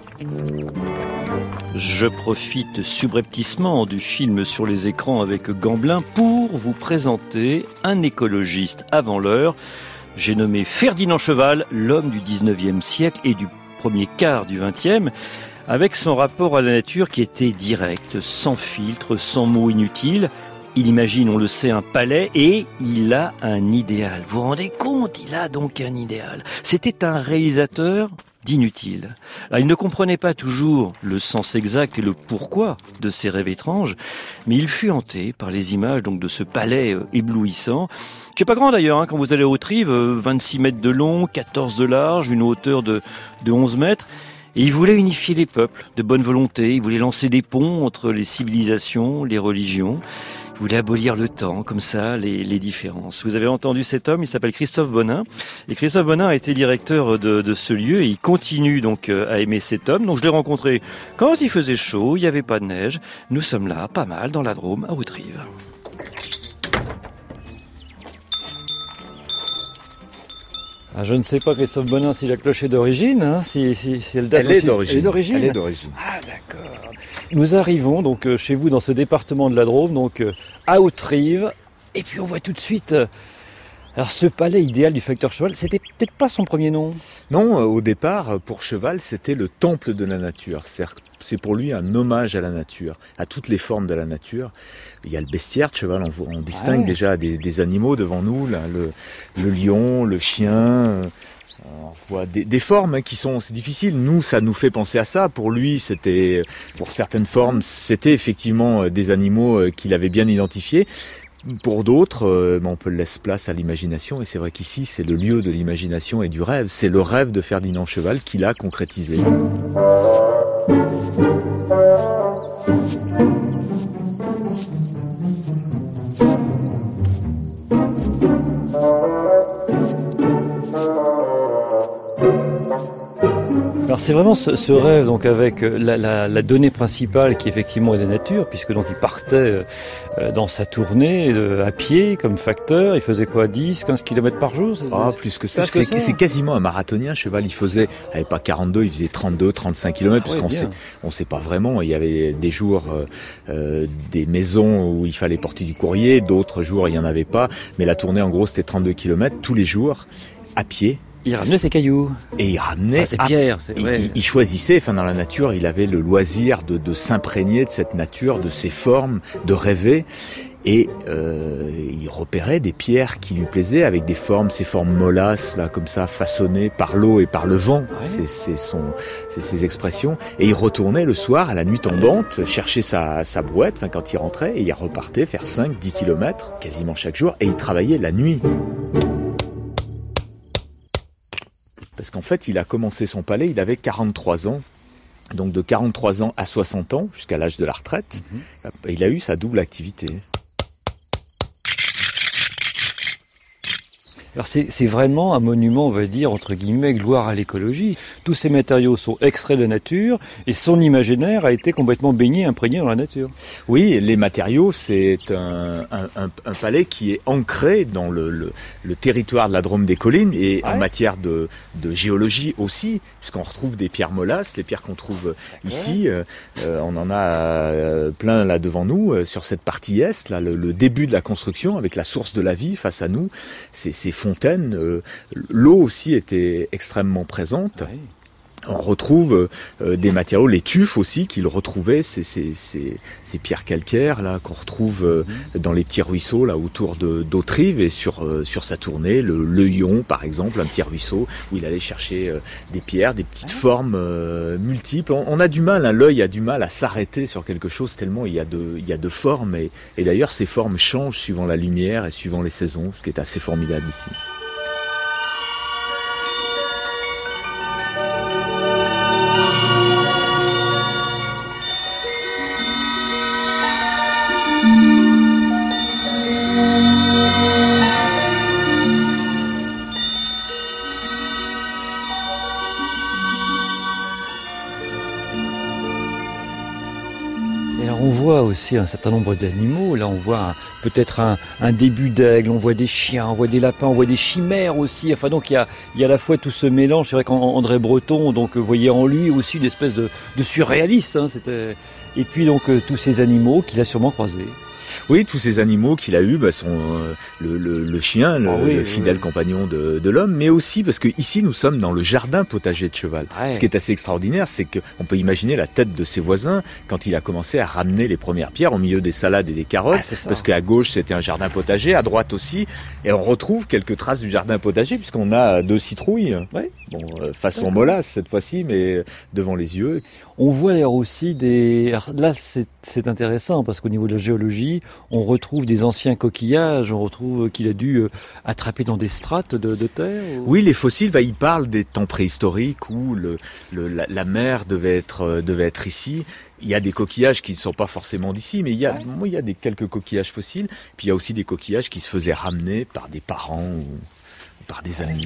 Je profite subrepticement du film sur les écrans avec Gamblin pour vous présenter un écologiste avant l'heure. J'ai nommé Ferdinand Cheval, l'homme du dix-neuvième siècle et du premier quart du vingtième, avec son rapport à la nature qui était direct, sans filtre, sans mots inutiles. Il imagine, on le sait, un palais et il a un idéal. Vous vous rendez compte, il a donc un idéal. C'était un réalisateur d'inutile. Là, il ne comprenait pas toujours le sens exact et le pourquoi de ces rêves étranges, mais il fut hanté par les images donc de ce palais euh, éblouissant. C'est pas grand d'ailleurs, hein, quand vous allez aux Trives, euh, vingt-six mètres de long, quatorze de large, une hauteur de, de onze mètres. Et il voulait unifier les peuples de bonne volonté, il voulait lancer des ponts entre les civilisations, les religions. Il voulait abolir le temps, comme ça, les, les différences. Vous avez entendu cet homme, il s'appelle Christophe Bonin. Et Christophe Bonin a été directeur de, de ce lieu et il continue donc à aimer cet homme. Donc je l'ai rencontré quand il faisait chaud, il n'y avait pas de neige. Nous sommes là, pas mal, dans la Drôme, à Haute-Rive. Ah, je ne sais pas, Christophe Bonin, si la cloche est d'origine, hein, si, si, si elle date elle, est aussi... d'origine. elle est d'origine. Elle est d'origine. Ah, d'accord. Nous arrivons donc euh, chez vous dans ce département de la Drôme, donc euh, à Haute-Rive, et puis on voit tout de suite... Euh, alors ce palais idéal du facteur Cheval, c'était peut-être pas son premier nom. Non, au départ, pour Cheval, c'était le temple de la nature. C'est pour lui un hommage à la nature, à toutes les formes de la nature. Il y a le bestiaire de Cheval, on, on distingue ah ouais. déjà des, des animaux devant nous, là, le, le lion, le chien... On voit des, des formes qui sont c'est difficile. Nous, ça nous fait penser à ça. Pour lui, c'était, pour certaines formes, c'était effectivement des animaux qu'il avait bien identifiés. Pour d'autres, euh, on peut laisser place à l'imagination. Et c'est vrai qu'ici, c'est le lieu de l'imagination et du rêve. C'est le rêve de Ferdinand Cheval qu'il a concrétisé. Alors c'est vraiment ce, ce rêve donc avec la, la, la donnée principale qui effectivement est la nature, puisque donc il partait euh, dans sa tournée euh, à pied comme facteur, il faisait quoi, dix, quinze kilomètres par jour? Ah, plus que ça, plus que c'est, ça. C'est quasiment un marathonien. Cheval, il faisait, il pas quarante-deux, il faisait trente-deux, trente-cinq kilomètres, ah, parce ouais, qu'on sait, on sait pas vraiment. Il y avait des jours, euh, euh, des maisons où il fallait porter du courrier, d'autres jours il y en avait pas, mais la tournée en gros c'était trente-deux kilomètres tous les jours, à pied. Il ramenait ses cailloux. Et il ramenait... Ah, ses pierres. C'est, ouais. il, il choisissait, enfin dans la nature, il avait le loisir de, de s'imprégner de cette nature, de ses formes, de rêver. Et euh, il repérait des pierres qui lui plaisaient, avec des formes, ces formes mollasses, là, comme ça, façonnées par l'eau et par le vent. Ouais. C'est, c'est, son, c'est ses expressions. Et il retournait le soir, à la nuit tombante, chercher sa, sa brouette, enfin quand il rentrait, et il repartait faire cinq, dix kilomètres, quasiment chaque jour, et il travaillait la nuit. Parce qu'en fait, il a commencé son palais, il avait quarante-trois ans. Donc de quarante-trois ans à soixante ans, jusqu'à l'âge de la retraite, mmh. il a eu sa double activité. Alors c'est, c'est vraiment un monument, on va dire, entre guillemets, gloire à l'écologie. Tous ces matériaux sont extraits de la nature et son imaginaire a été complètement baigné, imprégné dans la nature. Oui, les matériaux, c'est un, un, un, un palais qui est ancré dans le, le, le territoire de la Drôme des collines et ouais. en matière de, de géologie aussi, puisqu'on retrouve des pierres mollasses, les pierres qu'on trouve ici. Euh, on en a euh, plein là devant nous, euh, sur cette partie est, là, le, le début de la construction avec la source de la vie face à nous. C'est, c'est fontaines, euh, l'eau aussi était extrêmement présente. Oui. On retrouve euh, des matériaux, les tufs aussi qu'il retrouvait, ces, ces, ces, ces pierres calcaires là qu'on retrouve euh, mmh. dans les petits ruisseaux là autour de d'Haute-Rive et sur euh, sur sa tournée, le, le Lion par exemple, un petit ruisseau où il allait chercher euh, des pierres, des petites ah. formes euh, multiples. On, on a du mal, hein, l'œil a du mal à s'arrêter sur quelque chose tellement il y a de il y a de formes et, et d'ailleurs ces formes changent suivant la lumière et suivant les saisons, ce qui est assez formidable ici. Et alors on voit aussi un certain nombre d'animaux. Là, on voit un, peut-être un, un début d'aigle, on voit des chiens, on voit des lapins, on voit des chimères aussi. Enfin, donc il y a, il y a à la fois tout ce mélange. C'est vrai qu'André Breton, donc, voyait en lui aussi une espèce de, de surréaliste. Hein, c'était... Et puis donc euh, tous ces animaux qu'il a sûrement croisés. Oui, tous ces animaux qu'il a eus bah, sont euh, le, le, le chien, le, oh oui, le fidèle oui. compagnon de, de l'homme, mais aussi parce que ici nous sommes dans le jardin potager de Cheval. Ouais. Ce qui est assez extraordinaire, c'est qu'on peut imaginer la tête de ses voisins quand il a commencé à ramener les premières pierres au milieu des salades et des carottes, ah, parce qu'à gauche c'était un jardin potager, à droite aussi, et on retrouve quelques traces du jardin potager puisqu'on a deux citrouilles, ouais. bon, euh, façon ouais. molasse cette fois-ci, mais devant les yeux. On voit d'ailleurs aussi des... Là, c'est, c'est intéressant parce qu'au niveau de la géologie, on retrouve des anciens coquillages, on retrouve qu'il a dû euh, attraper dans des strates de, de terre. Ou... Oui, les fossiles, bah, ils parlent des temps préhistoriques où le, le, la, la mer devait être, euh, devait être ici. Il y a des coquillages qui ne sont pas forcément d'ici, mais il y a, bon, il y a des, quelques coquillages fossiles. Puis il y a aussi des coquillages qui se faisaient ramener par des parents ou, ou par des amis.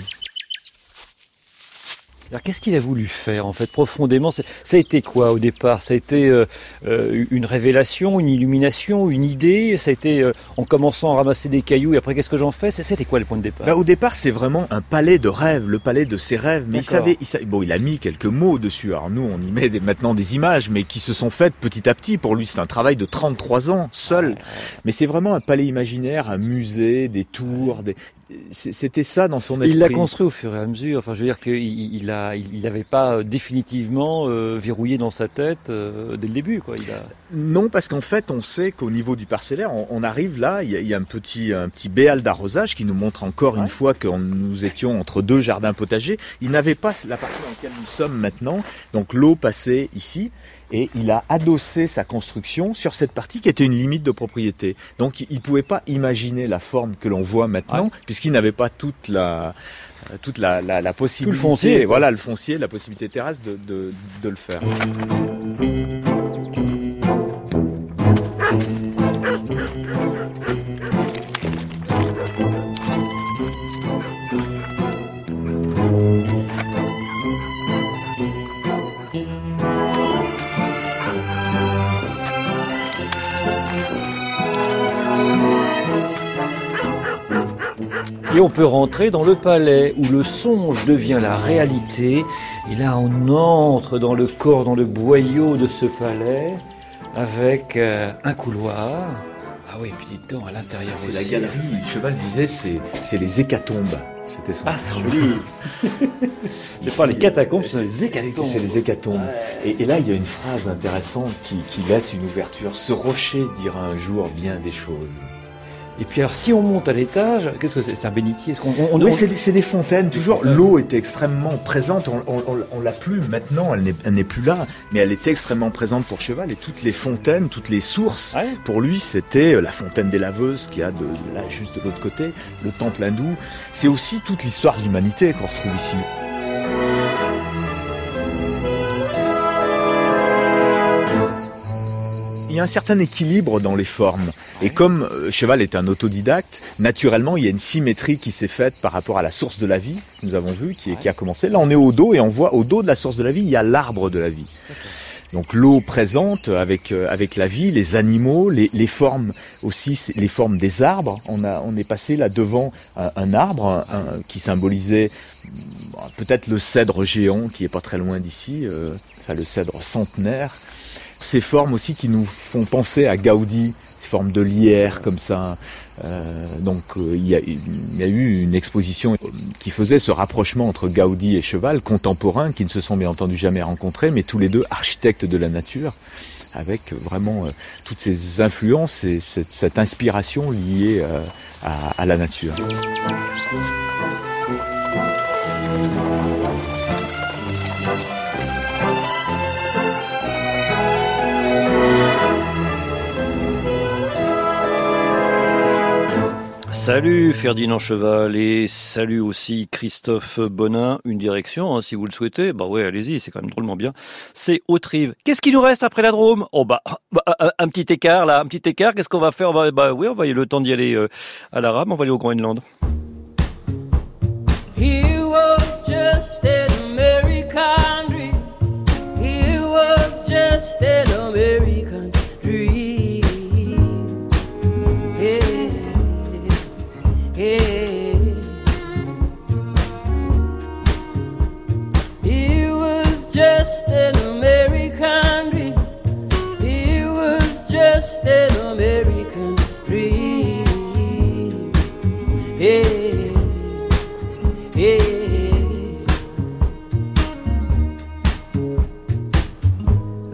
Alors qu'est-ce qu'il a voulu faire en fait profondément? Ça a été quoi au départ? Ça a été euh, euh, une révélation, une illumination, une idée? Ça a été euh, en commençant à ramasser des cailloux et après qu'est-ce que j'en fais? C'était quoi le point de départ? Bah, au départ c'est vraiment un palais de rêves, le palais de ses rêves. Mais il savait, il savait, bon il a mis quelques mots dessus. Alors nous on y met des, maintenant des images, mais qui se sont faites petit à petit. Pour lui c'est un travail de trente-trois ans seul. Ouais, ouais. Mais c'est vraiment un palais imaginaire, un musée, des tours, des... C'était ça dans son esprit. Il l'a construit au fur et à mesure. Enfin, je veux dire qu'il il a, il n'avait pas définitivement euh, verrouillé dans sa tête euh, dès le début, quoi. Il a... Non, parce qu'en fait, on sait qu'au niveau du parcellaire, on, on arrive là. Il y a, il y a un petit, un petit béal d'arrosage qui nous montre encore ouais. une fois que nous étions entre deux jardins potagers. Il n'avait pas la partie dans laquelle nous sommes maintenant. Donc l'eau passait ici. Et il a adossé sa construction sur cette partie qui était une limite de propriété. Donc il ne pouvait pas imaginer la forme que l'on voit maintenant, ouais. puisqu'il n'avait pas toute la, toute la, la, la possibilité, tout le foncier, voilà, le foncier, la possibilité terrestre de, de, de le faire. Et on peut rentrer dans le palais où le songe devient la réalité. Et là, on entre dans le corps, dans le boyau de ce palais, avec euh, un couloir. Ah oui, puis dites donc, à l'intérieur c'est aussi. C'est la galerie. Cheval disait, c'est, c'est les hécatombes. C'était son. Ah, c'est joli. C'est pas les catacombes, c'est les hécatombes. C'est les hécatombes. Ouais. Et, et là, il y a une phrase intéressante qui, qui laisse une ouverture. Ce rocher dira un jour bien des choses. Et puis alors si on monte à l'étage, qu'est-ce que c'est? C'est un bénitier? Est-ce qu'on, on, Oui, on... c'est, des, c'est des fontaines. Toujours, l'eau était extrêmement présente. On, on, on, on l'a plus maintenant, elle n'est, elle n'est plus là, mais elle était extrêmement présente pour Cheval. Et toutes les fontaines, toutes les sources, ouais. pour lui, c'était la fontaine des laveuses qui a de là juste de l'autre côté, le temple hindou. C'est aussi toute l'histoire de l'humanité qu'on retrouve ici. Il y a un certain équilibre dans les formes. Et comme Cheval est un autodidacte, naturellement, il y a une symétrie qui s'est faite par rapport à la source de la vie, que nous avons vu, qui, est, qui a commencé. Là, on est au dos et on voit au dos de la source de la vie, il y a l'arbre de la vie. Donc l'eau présente avec avec la vie, les animaux, les, les formes aussi, les formes des arbres. On a on est passé là devant un, un arbre un, un, qui symbolisait peut-être le cèdre géant qui est pas très loin d'ici, euh, enfin le cèdre centenaire. Ces formes aussi qui nous font penser à Gaudi, ces formes de lierre comme ça. Euh, donc euh, il, y a, il y a eu une exposition qui faisait ce rapprochement entre Gaudi et Cheval, contemporains qui ne se sont bien entendu jamais rencontrés, mais tous les deux architectes de la nature, avec vraiment euh, toutes ces influences et cette, cette inspiration liée euh, à, à la nature. Salut Ferdinand Cheval et salut aussi Christophe Bonin, une direction hein, si vous le souhaitez. Bah ouais, allez-y, c'est quand même drôlement bien. C'est Haute-Rive. Qu'est-ce qui nous reste après la Drôme? Oh bah, bah un, un petit écart là, un petit écart. Qu'est-ce qu'on va faire? On va, bah oui, on va y le temps d'y aller euh, à la rame. On va aller au Groenland. He was just an American dream. He was just an American dream.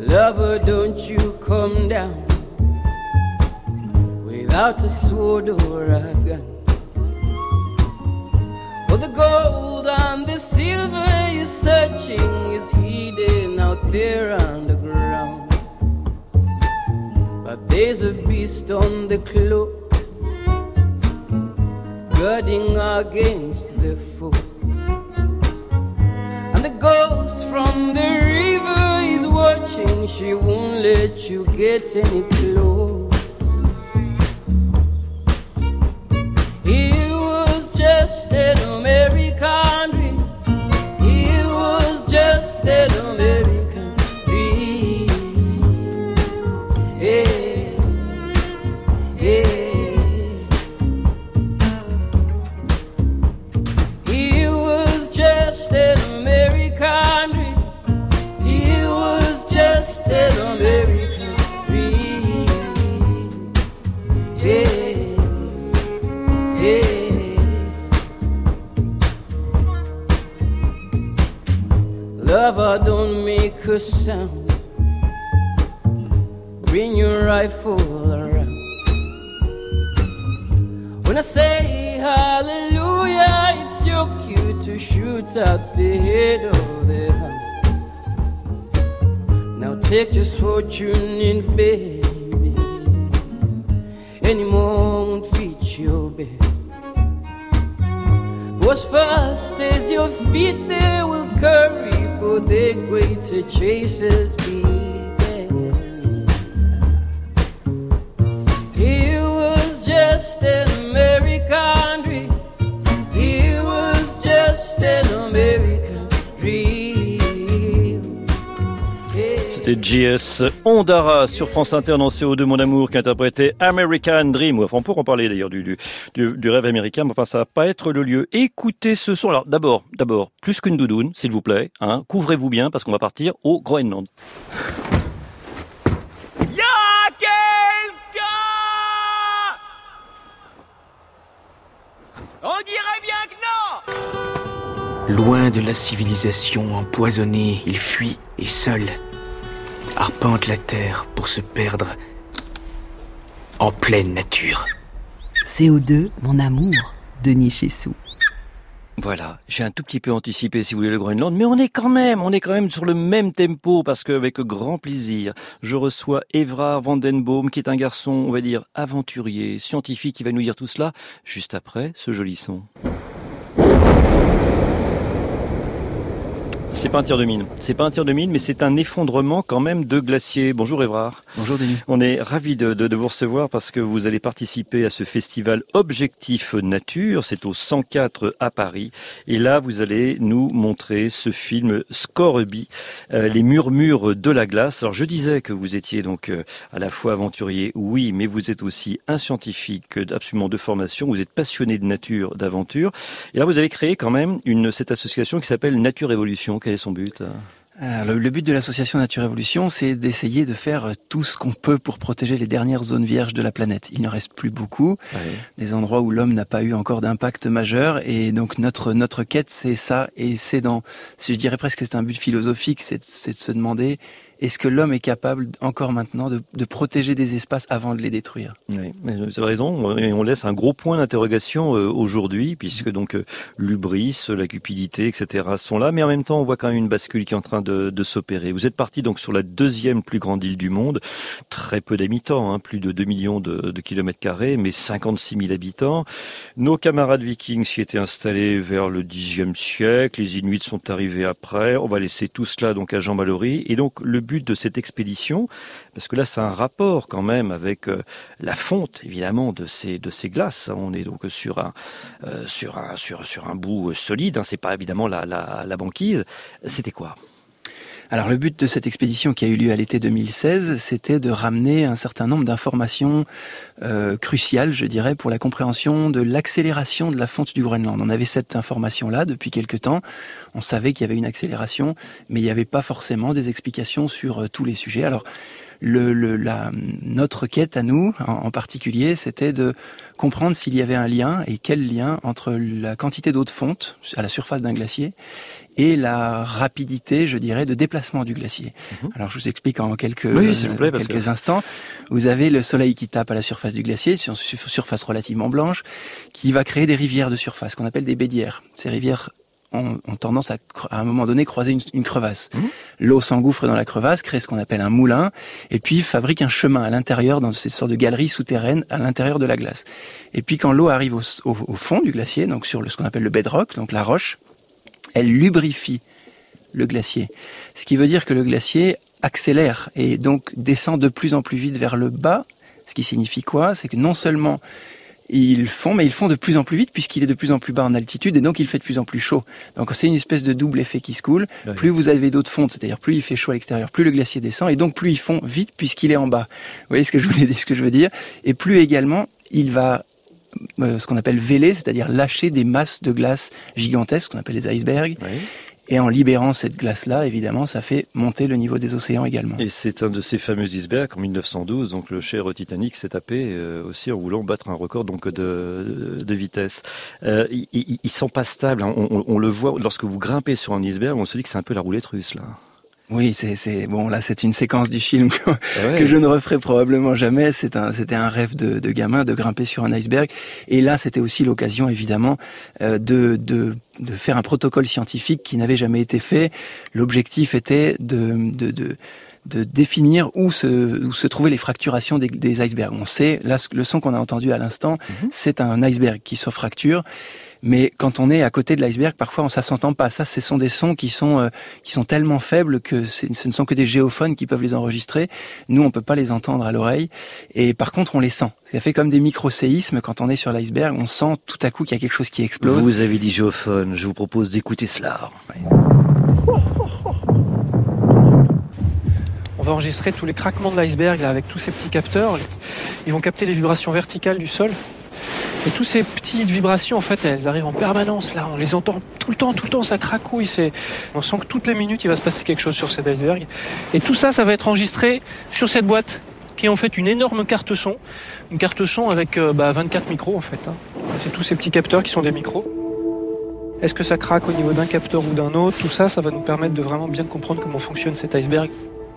Lover, don't you come down without a sword or a gun. For the gold and the silver you're searching is hidden out there underground. But there's a beast on the cloak, guarding against the foe. And the ghost from the river is watching, she won't let you get any close. It was just an American dream. It was just an American dream. Yeah, yeah. It was just an American dream. It was just an American dream. Yeah, yeah. Lover, don't make a sound. Bring your rifle around. When I say hallelujah, it's your cue to shoot at the head of the hound. Now take just what you need, baby. Any more won't fit your bed. Go as fast as your feet they will carry, for the greater chasers be there. It was just an American dream. It was just an American dream. C'était J S Ondara sur France Inter dans C O deux Mon Amour qui interprétait American Dream. Enfin, on pourra en parler d'ailleurs du, du, du, du rêve américain, mais enfin ça va pas être le lieu. Écoutez ce son. Alors d'abord, d'abord, plus qu'une doudoune, s'il vous plaît, hein, couvrez-vous bien parce qu'on va partir au Groenland. Y'a quelqu'un? On dirait bien que non! Loin de la civilisation empoisonnée, il fuit et seul arpente la terre pour se perdre en pleine nature. C O deux, Mon Amour, Denis Chessou. Voilà, j'ai un tout petit peu anticipé, si vous voulez, le Groenland, mais on est quand même, on est quand même sur le même tempo, parce qu'avec grand plaisir, je reçois Évrard van den Boom, qui est un garçon, on va dire, aventurier, scientifique, qui va nous dire tout cela, juste après ce joli son. C'est pas un tir de mine, c'est pas un tir de mine, mais c'est un effondrement quand même de glaciers. Bonjour Évrard. Bonjour Denis. On est ravis de, de, de vous recevoir parce que vous allez participer à ce festival Objectif Nature, c'est au cent quatre à Paris. Et là, vous allez nous montrer ce film Scoresby, euh, les murmures de la glace. Alors je disais que vous étiez donc euh, à la fois aventurier, oui, mais vous êtes aussi un scientifique absolument de formation, vous êtes passionné de nature, d'aventure. Et là, vous avez créé quand même une, cette association qui s'appelle Nature Évolution. Quel est son but ? Alors, le, le but de l'association Nature Évolution, c'est d'essayer de faire tout ce qu'on peut pour protéger les dernières zones vierges de la planète. Il ne reste plus beaucoup, ouais. Des endroits où l'homme n'a pas eu encore d'impact majeur, et donc notre notre quête, c'est ça, et c'est dans, si je dirais presque que c'est un but philosophique, c'est, c'est de se demander est-ce que l'homme est capable encore maintenant de, de protéger des espaces avant de les détruire ? Oui, vous avez raison. On laisse un gros point d'interrogation aujourd'hui, puisque donc l'hubris, la cupidité, et cetera sont là, mais en même temps, on voit quand même une bascule qui est en train de, de s'opérer. Vous êtes parti donc sur la deuxième plus grande île du monde, très peu d'habitants, hein, plus de deux millions de, de kilomètres carrés, mais cinquante-six mille habitants. Nos camarades vikings s'y étaient installés vers le dixième siècle, les Inuits sont arrivés après. On va laisser tout cela donc à Jean Mallory, et donc le but de cette expédition, parce que là c'est un rapport quand même avec euh, la fonte évidemment de ces de ces glaces. On est donc sur un euh, sur un sur sur un bout solide. Hein, c'est pas évidemment la la, la banquise. C'était quoi ? Alors le but de cette expédition qui a eu lieu à l'été deux mille seize, c'était de ramener un certain nombre d'informations euh, cruciales, je dirais, pour la compréhension de l'accélération de la fonte du Groenland. On avait cette information-là depuis quelque temps, on savait qu'il y avait une accélération, mais il n'y avait pas forcément des explications sur euh, tous les sujets. Alors le, le, la, notre quête à nous, en, en particulier, c'était de comprendre s'il y avait un lien, et quel lien, entre la quantité d'eau de fonte à la surface d'un glacier et la rapidité, je dirais, de déplacement du glacier. Mmh. Alors, je vous explique en quelques, oui, s'il vous plaît, quelques parce que... instants. Vous avez le soleil qui tape à la surface du glacier, sur une surface relativement blanche, qui va créer des rivières de surface, qu'on appelle des bédières. Ces rivières ont, ont tendance à, à un moment donné, croiser une, une crevasse. Mmh. L'eau s'engouffre dans la crevasse, crée ce qu'on appelle un moulin, et puis fabrique un chemin à l'intérieur, dans cette sorte de galerie souterraine, à l'intérieur de la glace. Et puis, quand l'eau arrive au, au, au fond du glacier, donc sur le, ce qu'on appelle le bedrock, donc la roche, elle lubrifie le glacier. Ce qui veut dire que le glacier accélère et donc descend de plus en plus vite vers le bas. Ce qui signifie quoi? C'est que non seulement il fond, mais il fond de plus en plus vite puisqu'il est de plus en plus bas en altitude et donc il fait de plus en plus chaud. Donc c'est une espèce de double effet qui se coule. Oui. Plus vous avez d'eau de fonte, c'est-à-dire plus il fait chaud à l'extérieur, plus le glacier descend et donc plus il fond vite puisqu'il est en bas. Vous voyez ce que je voulais dire, ce que je veux dire? Et plus également il va Euh, ce qu'on appelle véler, c'est-à-dire lâcher des masses de glace gigantesques, ce qu'on appelle les icebergs. Oui. Et en libérant cette glace-là, évidemment, ça fait monter le niveau des océans également. Et c'est un de ces fameux icebergs qu'en mille neuf cent douze, donc le cher Titanic s'est tapé euh, aussi en voulant battre un record donc de, de, de vitesse. Euh, ils, ils, ils sont pas stables. Hein. On, on, on le voit lorsque vous grimpez sur un iceberg, on se dit que c'est un peu la roulette russe là. Oui, c'est, c'est bon. Là, c'est une séquence du film que, ouais. que je ne referai probablement jamais. C'est un, c'était un rêve de, de gamin de grimper sur un iceberg. Et là, c'était aussi l'occasion, évidemment, euh, de, de, de faire un protocole scientifique qui n'avait jamais été fait. L'objectif était de, de, de de définir où se, où se trouvaient les fracturations des, des icebergs. On sait, là, le son qu'on a entendu à l'instant, mm-hmm. c'est un iceberg qui se fracture. Mais quand on est à côté de l'iceberg, parfois on ça s'entend pas. Ça, ce sont des sons qui sont euh, qui sont tellement faibles que c'est, ce ne sont que des géophones qui peuvent les enregistrer. Nous, on peut pas les entendre à l'oreille. Et par contre, on les sent. Ça fait comme des micro-séismes quand on est sur l'iceberg. On sent tout à coup qu'il y a quelque chose qui explose. Vous avez dit géophone. Je vous propose d'écouter cela. Ouais. On va enregistrer tous les craquements de l'iceberg là, avec tous ces petits capteurs. Ils vont capter les vibrations verticales du sol. Et toutes ces petites vibrations, en fait, elles arrivent en permanence, là. On les entend tout le temps, tout le temps, ça cracouille. C'est... On sent que toutes les minutes, il va se passer quelque chose sur cet iceberg. Et tout ça, ça va être enregistré sur cette boîte, qui est en fait une énorme carte son. Une carte son avec euh, bah, vingt-quatre micros, en fait. Hein. C'est tous ces petits capteurs qui sont des micros. Est-ce que ça craque au niveau d'un capteur ou d'un autre? Tout ça, ça va nous permettre de vraiment bien comprendre comment fonctionne cet iceberg.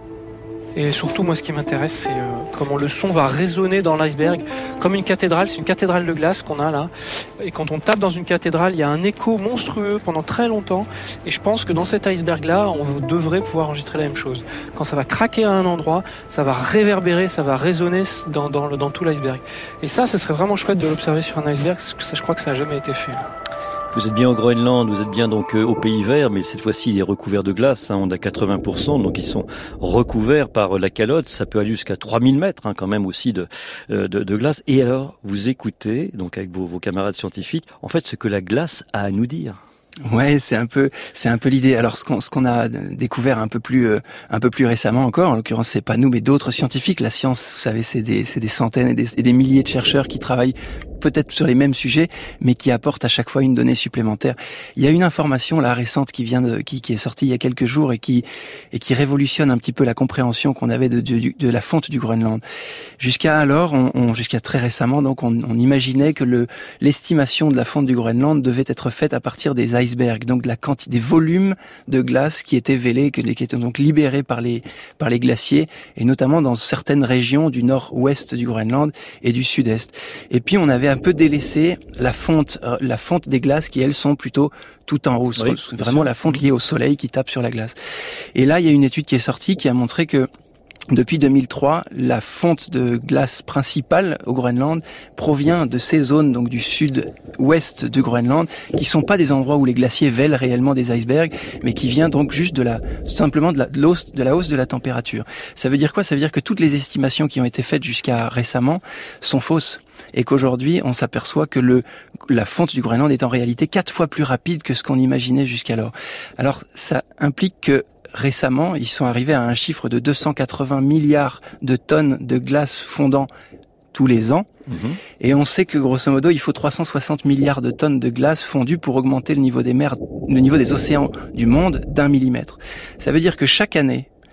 Et surtout, moi, ce qui m'intéresse, c'est euh, comment le son va résonner dans l'iceberg, comme une cathédrale. C'est une cathédrale de glace qu'on a là. Et quand on tape dans une cathédrale, il y a un écho monstrueux pendant très longtemps. Et je pense que dans cet iceberg-là, on devrait pouvoir enregistrer la même chose. Quand ça va craquer à un endroit, ça va réverbérer, ça va résonner dans, dans, dans tout l'iceberg. Et ça, ce serait vraiment chouette de l'observer sur un iceberg, parce que ça, je crois que ça n'a jamais été fait. Là. Vous êtes bien au Groenland, vous êtes bien donc au pays vert, mais cette fois-ci il est recouvert de glace, hein, on a quatre-vingts pour cent, donc ils sont recouverts par la calotte, ça peut aller jusqu'à trois mille mètres hein, quand même aussi de, de, de glace. Et alors, vous écoutez, donc avec vos, vos camarades scientifiques, en fait ce que la glace a à nous dire. Ouais, c'est un peu, c'est un peu l'idée. Alors, ce qu'on, ce qu'on a découvert un peu plus, euh, un peu plus récemment encore, en l'occurrence, c'est pas nous, mais d'autres scientifiques. La science, vous savez, c'est des, c'est des centaines et des, et des milliers de chercheurs qui travaillent peut-être sur les mêmes sujets, mais qui apportent à chaque fois une donnée supplémentaire. Il y a une information là récente qui vient de, qui, qui est sortie il y a quelques jours et qui, et qui révolutionne un petit peu la compréhension qu'on avait de, de, de la fonte du Groenland. Jusqu'à alors, on, on, jusqu'à très récemment, donc, on, on imaginait que le, l'estimation de la fonte du Groenland devait être faite à partir des icebergs, donc de la quantité, des volumes de glace qui étaient vélés, qui étaient donc libérés par les, par les glaciers, et notamment dans certaines régions du nord-ouest du Groenland et du sud-est. Et puis, on avait un peu délaissé la fonte, euh, la fonte des glaces qui, elles, sont plutôt tout en haut. Oui, vraiment la fonte liée au soleil qui tape sur la glace. Et là, il y a une étude qui est sortie qui a montré que depuis deux mille trois, la fonte de glace principale au Groenland provient de ces zones, donc du sud-ouest du Groenland, qui sont pas des endroits où les glaciers vèlent réellement des icebergs, mais qui vient donc juste de la, simplement de la, de la hausse, de la hausse de la température. Ça veut dire quoi? Ça veut dire que toutes les estimations qui ont été faites jusqu'à récemment sont fausses. Et qu'aujourd'hui, on s'aperçoit que le, la fonte du Groenland est en réalité quatre fois plus rapide que ce qu'on imaginait jusqu'alors. Alors, ça implique que récemment, ils sont arrivés à un chiffre de deux cent quatre-vingts milliards de tonnes de glace fondant tous les ans. Mmh. Et on sait que, grosso modo, il faut trois cent soixante milliards de tonnes de glace fondues pour augmenter le niveau des mers, le niveau des océans du monde d'un millimètre. Ça veut dire que chaque année,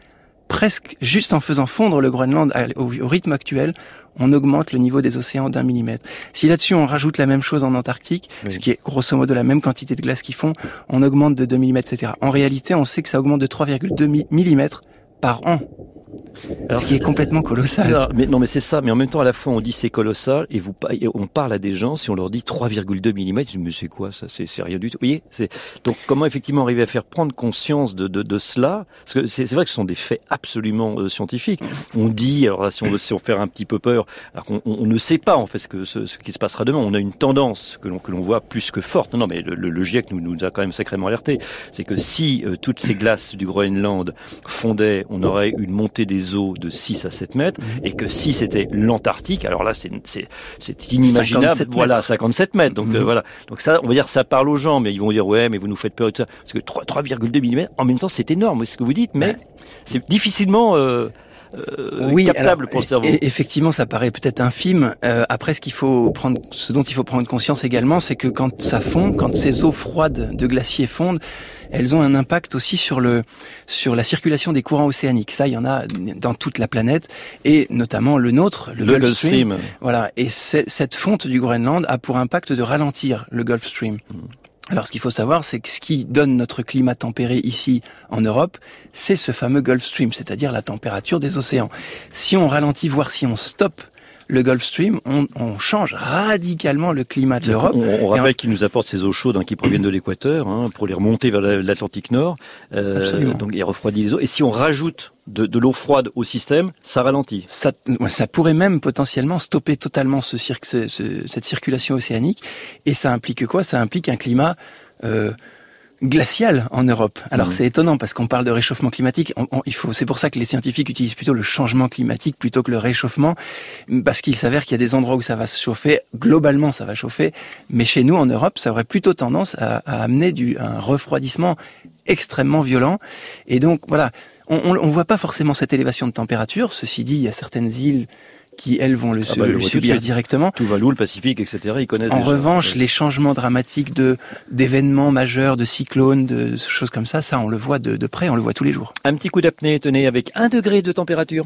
presque, juste en faisant fondre le Groenland au, au rythme actuel, on augmente le niveau des océans d'un millimètre. Si là-dessus on rajoute la même chose en Antarctique, oui. ce qui est grosso modo la même quantité de glace qu'ils font, on augmente de deux millimètres, et cetera. En réalité, on sait que ça augmente de trois virgule deux millimètres par an. Alors, ce qui est complètement colossal. Alors, mais non, mais c'est ça. Mais en même temps, à la fois, on dit c'est colossal et vous, et on parle à des gens si on leur dit trois virgule deux millimètres. Mais c'est quoi ça? C'est, c'est rien du tout. Vous voyez, c'est donc comment effectivement arriver à faire prendre conscience de de, de cela? Parce que c'est, c'est vrai que ce sont des faits absolument euh, scientifiques. On dit, alors là, si on veut si on faire un petit peu peur, alors qu'on on, on ne sait pas en fait ce que ce, ce qui se passera demain. On a une tendance que l'on que l'on voit plus que forte. Non, non, mais le, le, le GIEC nous nous a quand même sacrément alerté. C'est que si euh, toutes ces glaces du Groenland fondaient, on aurait une montée des eaux de six à sept mètres, et que si c'était l'Antarctique, alors là c'est c'est c'est inimaginable. Voilà, cinquante-sept mètres. Donc mmh. euh, voilà. Donc ça, on va dire ça parle aux gens, mais ils vont dire ouais, mais vous nous faites peur et tout ça. Parce que trois virgule deux millimètres, en même temps, c'est énorme, c'est ce que vous dites, mais c'est difficilement euh, Euh, oui, captable alors, pour le cerveau. Et, effectivement, ça paraît peut-être infime. Euh, après, ce qu'il faut prendre, ce dont il faut prendre conscience également, c'est que quand ça fond, quand ces eaux froides de glaciers fondent, elles ont un impact aussi sur le sur la circulation des courants océaniques. Ça, il y en a dans toute la planète, et notamment le nôtre, le, le Gulf Stream. Stream. Voilà. Et cette fonte du Groenland a pour impact de ralentir le Gulf Stream. Mmh. Alors, ce qu'il faut savoir, c'est que ce qui donne notre climat tempéré ici, en Europe, c'est ce fameux Gulf Stream, c'est-à-dire la température des océans. Si on ralentit, voire si on stoppe le Gulf Stream, on, on change radicalement le climat de l'Europe. On, on rappelle on... qu'il nous apporte ces eaux chaudes hein, qui proviennent de l'équateur, hein, pour les remonter vers l'Atlantique Nord. Euh, donc, il refroidit les eaux. Et si on rajoute de, de l'eau froide au système, ça ralentit. Ça, ça pourrait même potentiellement stopper totalement ce cir- ce, ce, cette circulation océanique. Et ça implique quoi? Ça implique un climat euh, glacial en Europe. Alors mmh. c'est étonnant parce qu'on parle de réchauffement climatique. On, on, il faut, c'est pour ça que les scientifiques utilisent plutôt le changement climatique plutôt que le réchauffement, parce qu'il s'avère qu'il y a des endroits où ça va se chauffer. Globalement, ça va chauffer, mais chez nous en Europe, ça aurait plutôt tendance à, à amener du un refroidissement extrêmement violent. Et donc voilà, on, on, on voit pas forcément cette élévation de température. Ceci dit, il y a certaines îles qui, elles, vont le, ah bah, le subir directement. Tuvalu, le Pacifique, et cetera, ils connaissent En déjà. revanche, les changements dramatiques de, d'événements majeurs, de cyclones, de choses comme ça, ça, on le voit de, de près, on le voit tous les jours. Un petit coup d'apnée, tenez, avec un degré de température.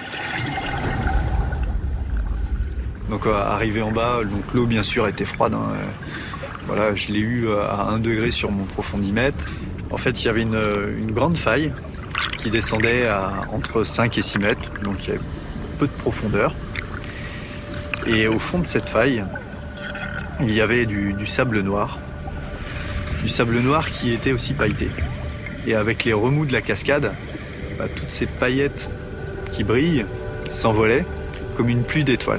Donc, euh, arrivé en bas, donc l'eau, bien sûr, était froide. Hein. Voilà, je l'ai eu à un degré sur mon profondimètre. En fait, il y avait une, une grande faille qui descendait à entre cinq et six mètres, donc il y avait peu de profondeur. Et au fond de cette faille, il y avait du, du sable noir. Du sable noir qui était aussi pailleté. Et avec les remous de la cascade, bah, toutes ces paillettes qui brillent s'envolaient comme une pluie d'étoiles.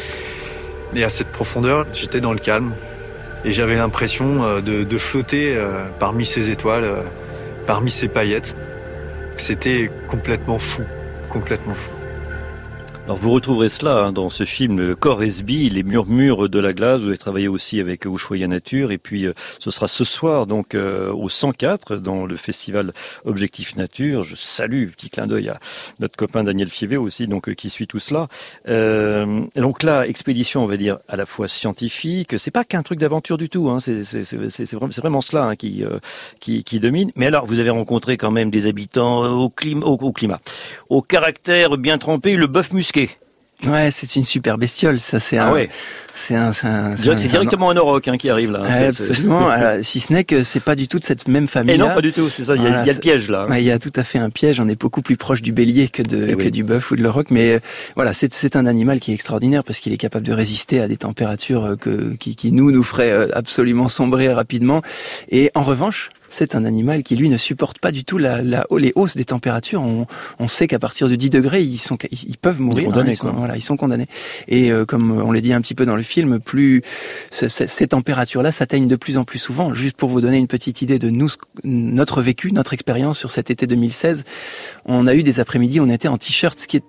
Et à cette profondeur, j'étais dans le calme. Et j'avais l'impression de, de flotter euh, parmi ces étoiles, euh, parmi ces paillettes. C'était complètement fou, complètement fou. Alors vous retrouverez cela hein, dans ce film Core S B, les murmures de la glace. Vous avez travaillé aussi avec Ushuaïa Nature, et puis euh, ce sera ce soir donc euh, au cent quatre dans le festival Objectif Nature. Je salue, petit clin d'œil à notre copain Daniel Fievé aussi, donc euh, qui suit tout cela. Euh, donc là, expédition, on va dire à la fois scientifique. C'est pas qu'un truc d'aventure du tout. Hein, c'est, c'est, c'est, c'est, vraiment, c'est vraiment cela hein, qui, euh, qui qui domine. Mais alors, vous avez rencontré quand même des habitants au climat, au, au climat, au caractère bien trempé, le bœuf musqué. Ouais, c'est une super bestiole, ça. C'est ah un, ouais. c'est un, c'est un. C'est, c'est directement un, un auroch hein, qui arrive là. Ouais, absolument. Alors, si ce n'est que c'est pas du tout de cette même famille. Et non, pas du tout. C'est ça. Il y a, voilà, il y a le piège là. Ouais, il y a tout à fait un piège. On est beaucoup plus proche du bélier que de que oui. du bœuf ou de l'auroch. Mais euh, voilà, c'est c'est un animal qui est extraordinaire parce qu'il est capable de résister à des températures que qui, qui nous nous feraient absolument sombrer rapidement. Et en revanche, c'est un animal qui, lui, ne supporte pas du tout la, la, les hausses des températures. On, on sait qu'à partir de dix degrés, ils, sont, ils peuvent mourir. Ils, hein, ils, sont, voilà, ils sont condamnés. Et euh, comme on l'a dit un petit peu dans le film, plus ce, ce, ces températures-là s'atteignent de plus en plus souvent. Juste pour vous donner une petite idée de nous, notre vécu, notre expérience sur cet été deux mille seize, on a eu des après-midi, on était en t-shirt, ce qui est, ce qui est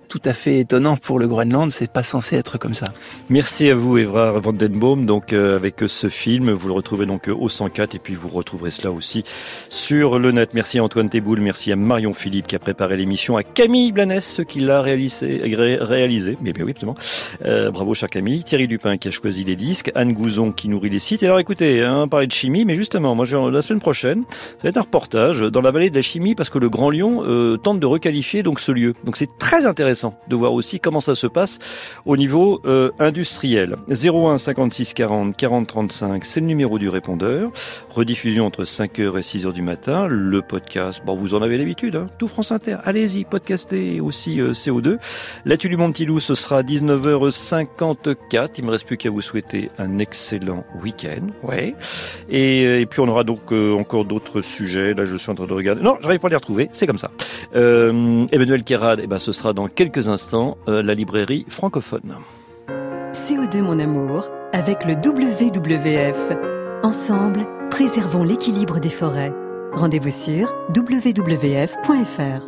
tout à fait étonnant pour le Groenland, c'est pas censé être comme ça. Merci à vous Évrard van den Boom, donc euh, avec ce film, vous le retrouvez donc au cent quatre et puis vous retrouverez cela aussi sur le net. Merci à Antoine Teboul, merci à Marion Philippe qui a préparé l'émission, à Camille Blanès qui l'a réalisé, ré, réalisé, mais bien oui, absolument. Euh, bravo cher Camille, Thierry Dupin qui a choisi les disques, Anne Gouzon qui nourrit les sites. Et alors écoutez, hein, on parlait de chimie, mais justement, moi je, la semaine prochaine, ça va être un reportage dans la vallée de la chimie parce que le Grand Lyon euh, tente de requalifier donc ce lieu. Donc c'est très intéressant de voir aussi comment ça se passe au niveau euh, industriel. zéro un cinquante-six quarante quarante trente-cinq, c'est le numéro du répondeur. Rediffusion entre cinq heures et six heures du matin. Le podcast, bon, vous en avez l'habitude, hein, tout France Inter. Allez-y, podcastez aussi euh, C O deux. L'actu du Mon Petit Loup, ce sera dix-neuf heures cinquante-quatre. Il me reste plus qu'à vous souhaiter un excellent week-end. Ouais. Et, et puis on aura donc euh, encore d'autres sujets. Là, je suis en train de regarder. Non, j'arrive pas à les retrouver. C'est comme ça. Euh, Emmanuel Kérad, eh ben, ce sera dans quelques instants euh, la librairie francophone. C O deux, mon amour, avec le W W F. Ensemble, préservons l'équilibre des forêts. Rendez-vous sur w w w point f r.